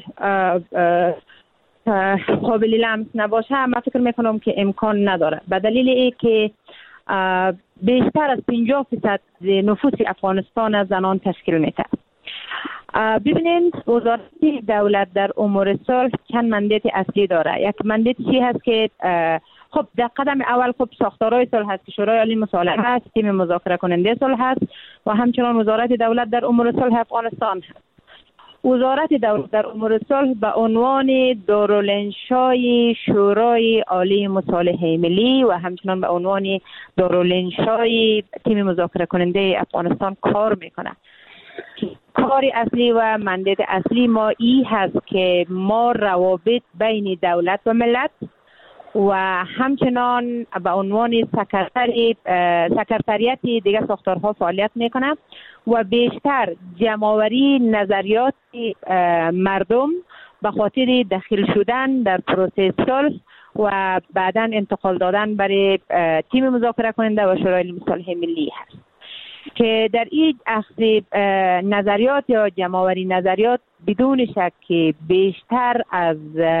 Speaker 22: قابل لمس نباشه، من فکر میکنم که امکان نداره، به دلیل ای که بیشتر از 50% نفوس افغانستان از زنان تشکیل میده. ببینید وزارت دولت در امور صلح چند مندیت اصلی داره. یک مندیت چی هست که خب در قدم اول خب ساختارهای صلح هست که شورای عالی مصالحه هست، تیم مذاکره کننده صلح هست و همچنان وزارت دولت در امور صلح افغانستان هست. وزارت دولت در امور صلح به عنوان دارالانشای شورای عالی مصالحه ملی و همچنان به عنوان دارالانشای تیم مذاکره کننده افغانستان کار میکنه. کار اصلی و مندیت اصلی ما ای هست که ما روابط بین دولت و ملت و همچنان به عنوان سکرتریت دیگه ساختارها فعالیت میکنه و بیشتر جمع‌آوری نظریات مردم به خاطر دخیل شدن در پروسه صلح و بعداً انتقال دادن برای تیم مذاکره کننده و شورای مصالحه ملی هست که در این اخذ نظریات یا جمع‌آوری نظریات بدون شک بیشتر از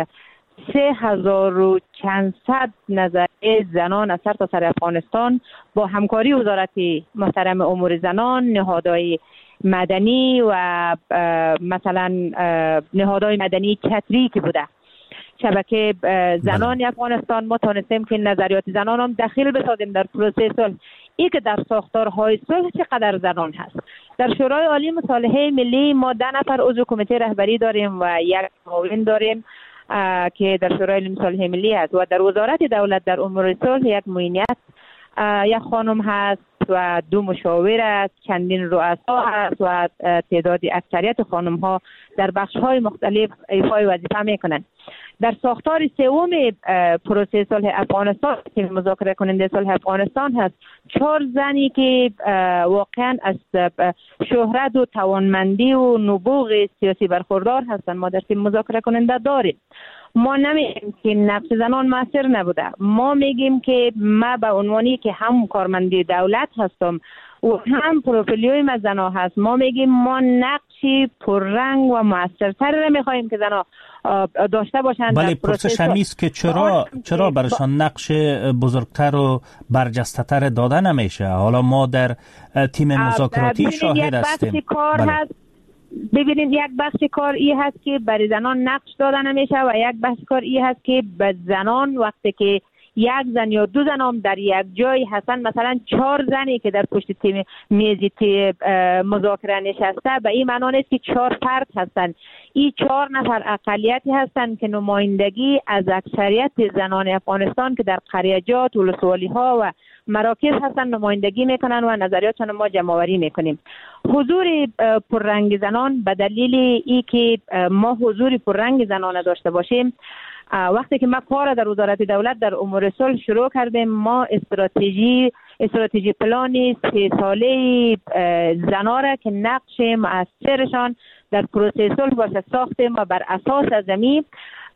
Speaker 22: 3500 نظریه زنان از سرتاسر افغانستان با همکاری وزارت محترم امور زنان، نهادهای مدنی و مثلا نهادهای مدنی چتری که بوده شبکه زنان افغانستان، ما تانستیم که نظریات زنان هم دخیل بسازیم در پروسه صلح. این که در ساختارهای صلح چقدر زنان هست. در شورای عالی مصالحه ملی ما 10 نفر عضو کمیته رهبری داریم و 1 معاون داریم که در شورای عالی مصالحه ملی هست و در وزارت دولت در امور صلح 1 معینیت، 1 خانم هست و 2 مشاور است، چندین رؤسا هست و تعداد اکثریت خانم ها در بخش های مختلف ایفای وظیفه میکنند. در ساختار سوم پروسه صلح افغانستان که مذاکره کننده صلح افغانستان هست 4 زنی که واقعا از شهرت و توانمندی و نبوغ سیاسی برخوردار هستند ما در تیم مذاکره کننده داریم. ما نمیگیم که نقش زنان مؤثر نبوده، ما میگیم که ما به عنوانی که هم کارمندی دولت هستم و هم پروفیلیوی ما زنا هست، ما میگیم ما نقشی پررنگ و مؤثرتر را میخواهیم که زنا داشته باشند.
Speaker 7: بله، پرسش همیست که چرا برشان نقش بزرگتر و برجسته‌تر داده نمیشه؟ حالا ما در تیم مذاکراتی شاهد هستیم.
Speaker 22: ببینید یک بخش کار ای هست که برای زنان نقش داده نمیشه و یک بخش کار ای هست که به زنان وقتی که 1 زن یا 2 زن هم در یک جای هستن، مثلا 4 زنی که در پشت تیم میزی مذاکره نشسته، به این معنی نیست که 4 فرد هستن. این 4 نفر اقلیتی هستن که نمایندگی از اکثریت زنان افغانستان که در قریجات، ولسوالی ها و مراکز هستن نمایندگی میکنن و نظریاتشان ما جمع آوری میکنیم. حضور پررنگ زنان به دلیل ای که ما حضور پررنگ زنان داشته باشیم، وقتی که ما کار در وزارت دولت در امور صلح شروع کردیم، ما استراتژی پلان 3 ساله زنا را که نقش مؤثرشان در پروسه صلح باشه ساختیم و بر اساس از زمین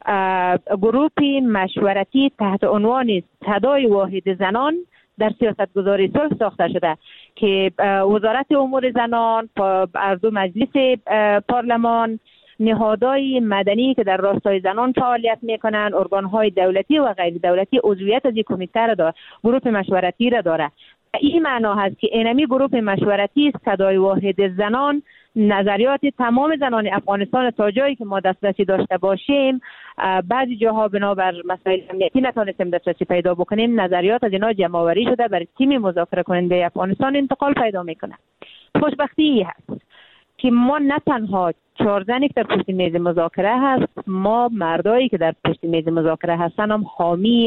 Speaker 22: گروپ مشورتی تحت عنوان صدای واحد زنان در سیاست گذاری صلح ساخته شده که وزارت امور زنان، اردو مجلس پارلمان، نهادهای مدنی که در راستای زنان فعالیت میکنن، ارگانهای دولتی و غیر دولتی عضویت از این کمیته را داره، گروه مشورتی را داره. این معنا هست که اینمی گروه مشورتی صدای واحد زنان نظریات تمام زنان افغانستان تا جایی که ما دسترسی داشته باشیم، بعضی جاها بنابر مسائل امنیتی نتونستیم دسترسی پیدا بکنیم، نظریات از اینا جمع آوری شده برای تیم مذاکره کننده افغانستان انتقال پیدا میکنه. خوشبختی هست که ما نه تنها 4 زنی که در پشت میز مذاکره هست، ما مردایی که در پشت میز مذاکره هستن هم حامی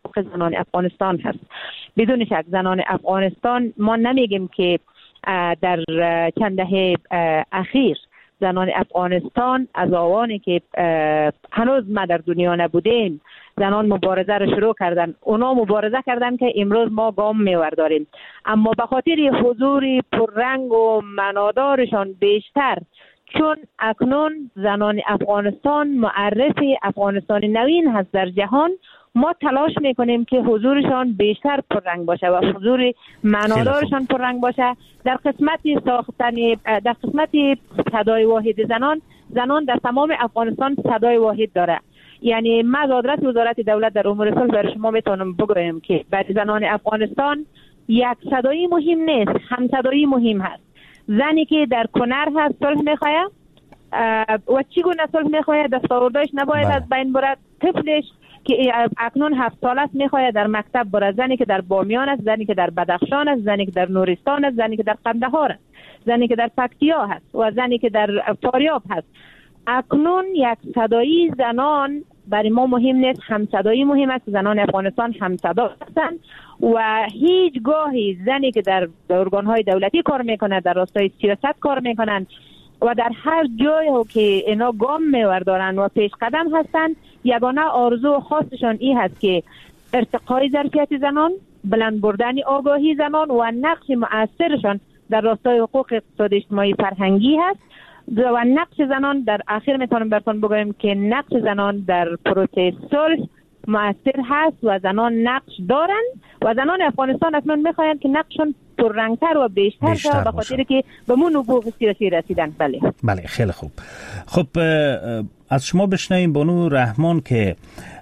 Speaker 22: حقوق زنان افغانستان هست. بدون شک زنان افغانستان، ما نمیگیم که در چند دهه اخیر زنان افغانستان از آوانی که هنوز ما در دنیا نبودیم زنان مبارزه رو شروع کردن، اونا مبارزه کردن که امروز ما گام میورداریم، اما به خاطر حضور پررنگ و معنادارشان بیشتر، چون اکنون زنان افغانستان معرف افغانستان نوین هست در جهان، ما تلاش میکنیم که حضورشان بیشتر پررنگ باشه و حضور معنادارشان پررنگ باشه. در قسمت ساختن، در قسمت صدای واحد زنان در تمام افغانستان صدای واحد داره. یعنی ما از آدرس وزارت دولت در امور صلح برای شما میتونم بگویم که برای زنان افغانستان یک صدایی مهم نیست، هم صدایی مهم هست. زنی که در کنر هست صلح میخواه و چگونه صلح میخواه، دستاوردش نباید از بین برد. طفلش که اکنون 7 ساله است میخواه در مکتب بره، زنی که در بامیان است، زنی که در بدخشان است، زنی که در نورستان است، زنی که در قندهار است، زنی که در پکتیا هست و زنی که در فاریاب هست. اکنون یک صدایی زنان برای ما مهم نیست، هم صدایی مهم است. زنان افغانستان هم صدا هستند و هیچگاهی زنی که در ارگان‌های دولتی کار میکنه، در راستای سیاست کار میکنن و در هر جایی که اینا گام میوردارن و پیش قدم هستند، یگانه آرزو خاصشان این هست که ارتقای ظرفیت زنان، بلند بردن آگاهی زنان و نقش مؤثرشان در راستای حقوق اقتصادی اجتماعی فرهنگی هست. و نقش زنان در آخر میتونم براتون بگویم که نقش زنان در پروسه صلح مؤثر هست و زنان نقش دارن و زنان افغانستان اکنون میخواین که نقششون پررنگتر و بیشتر شد به خاطر که به مون نبوغ سیاسی رسیدن.
Speaker 7: بله خیلی خوب. خب از شما بشنویم بانو رحمان که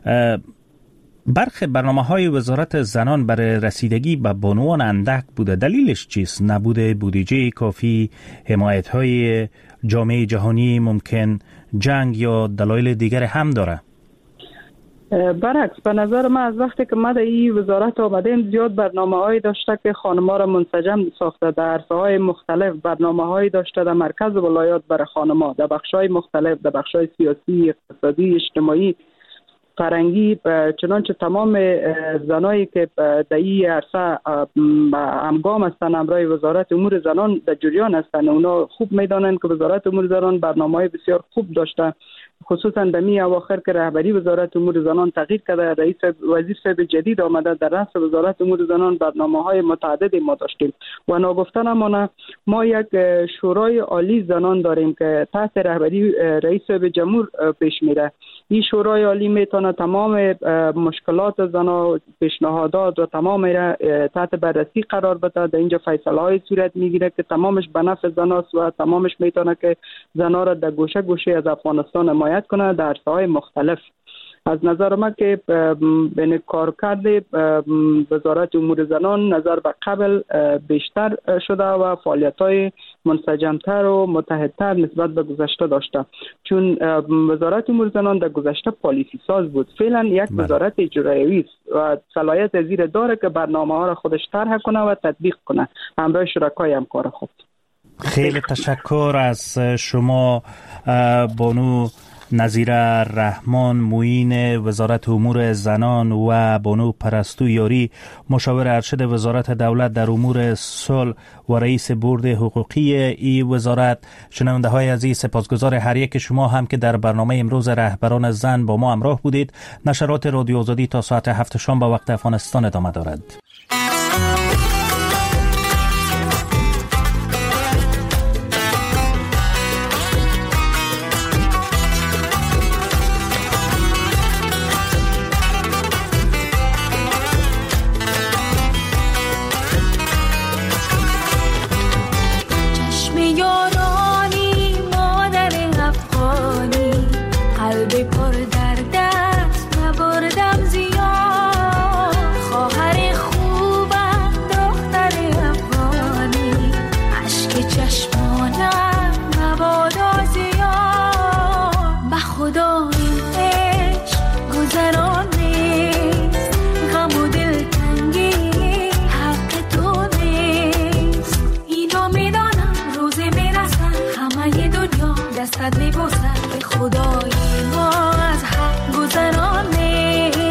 Speaker 7: برخی برنامه‌های وزارت زنان برای رسیدگی به بانوان اندک بوده. دلیلش چیست؟ نبوده بودجه کافی، حمایت‌های جامعه جهانی، ممکن جنگ یا دلایل دیگر هم داره؟
Speaker 5: برعکس، به نظر من از وقتی که ما در این وزارت آمدیم زیاد برنامه‌هایی داشته که خانم‌ها را منسجم ساخته، در عرصه‌های مختلف برنامه‌هایی داشته در مرکز ولایات برای خانم‌ها، در بخش‌های مختلف، در بخش‌های سیاسی، اقتصادی، اجتماعی، فرنگی. چنانچه تمام زنایی که در این عرصه همگام هستند همراه وزارت امور زنان در جریان هستند، اونا خوب میدانند که وزارت امور زنان برنامه‌های بسیار خوب داشته، خصوصا در می اواخر که رهبری وزارت امور زنان تغییر کرده، وزیر صاحب جدید آمده، در رأس وزارت امور زنان برنامه‌های متعددی ما داشتیم و ناگفته نمانه ما یک شورای عالی زنان داریم که تحت رهبری رئیس صاحب جمهور پیش میره. این شورای عالی میتونه تمام مشکلات زنان، پیشنهادات و تمام را تحت بررسی قرار بده. در اینجا فیصله‌های صورت میگیره که تمامش به نفع زناست و تمامش میتونه که زنان را در گوشه گوشه از افغانستان حمایت کنه در عرصه‌های مختلف. از نظر من که بین کارکرد وزارت امور زنان نظر به قبل بیشتر شده و فعالیت‌های منسجم‌تر و متحدتر نسبت به گذشته داشته، چون وزارت امور زنان در گذشته پالیسی ساز بود، فعلا یک وزارت اجرایی است و صلاحیت زیر داره که برنامه‌ها را خودش طرح کنه و تطبیق کنه همراه شرکای همکار خود.
Speaker 7: خیلی تشکر از شما بانو نظیره رحمان، معین وزارت امور زنان، و بانو پرستو یاری، مشاور ارشد وزارت دولت در امور صلح و رئیس بورد حقوقی ای وزارت. شنونده های عزیز، سپاسگزار هر یک شما هم که در برنامه امروز رهبران زن با ما همراه بودید. نشرات رادیو آزادی تا ساعت 7 شام به وقت افغانستان ادامه دارد.
Speaker 8: خدای ما از حق گذرانه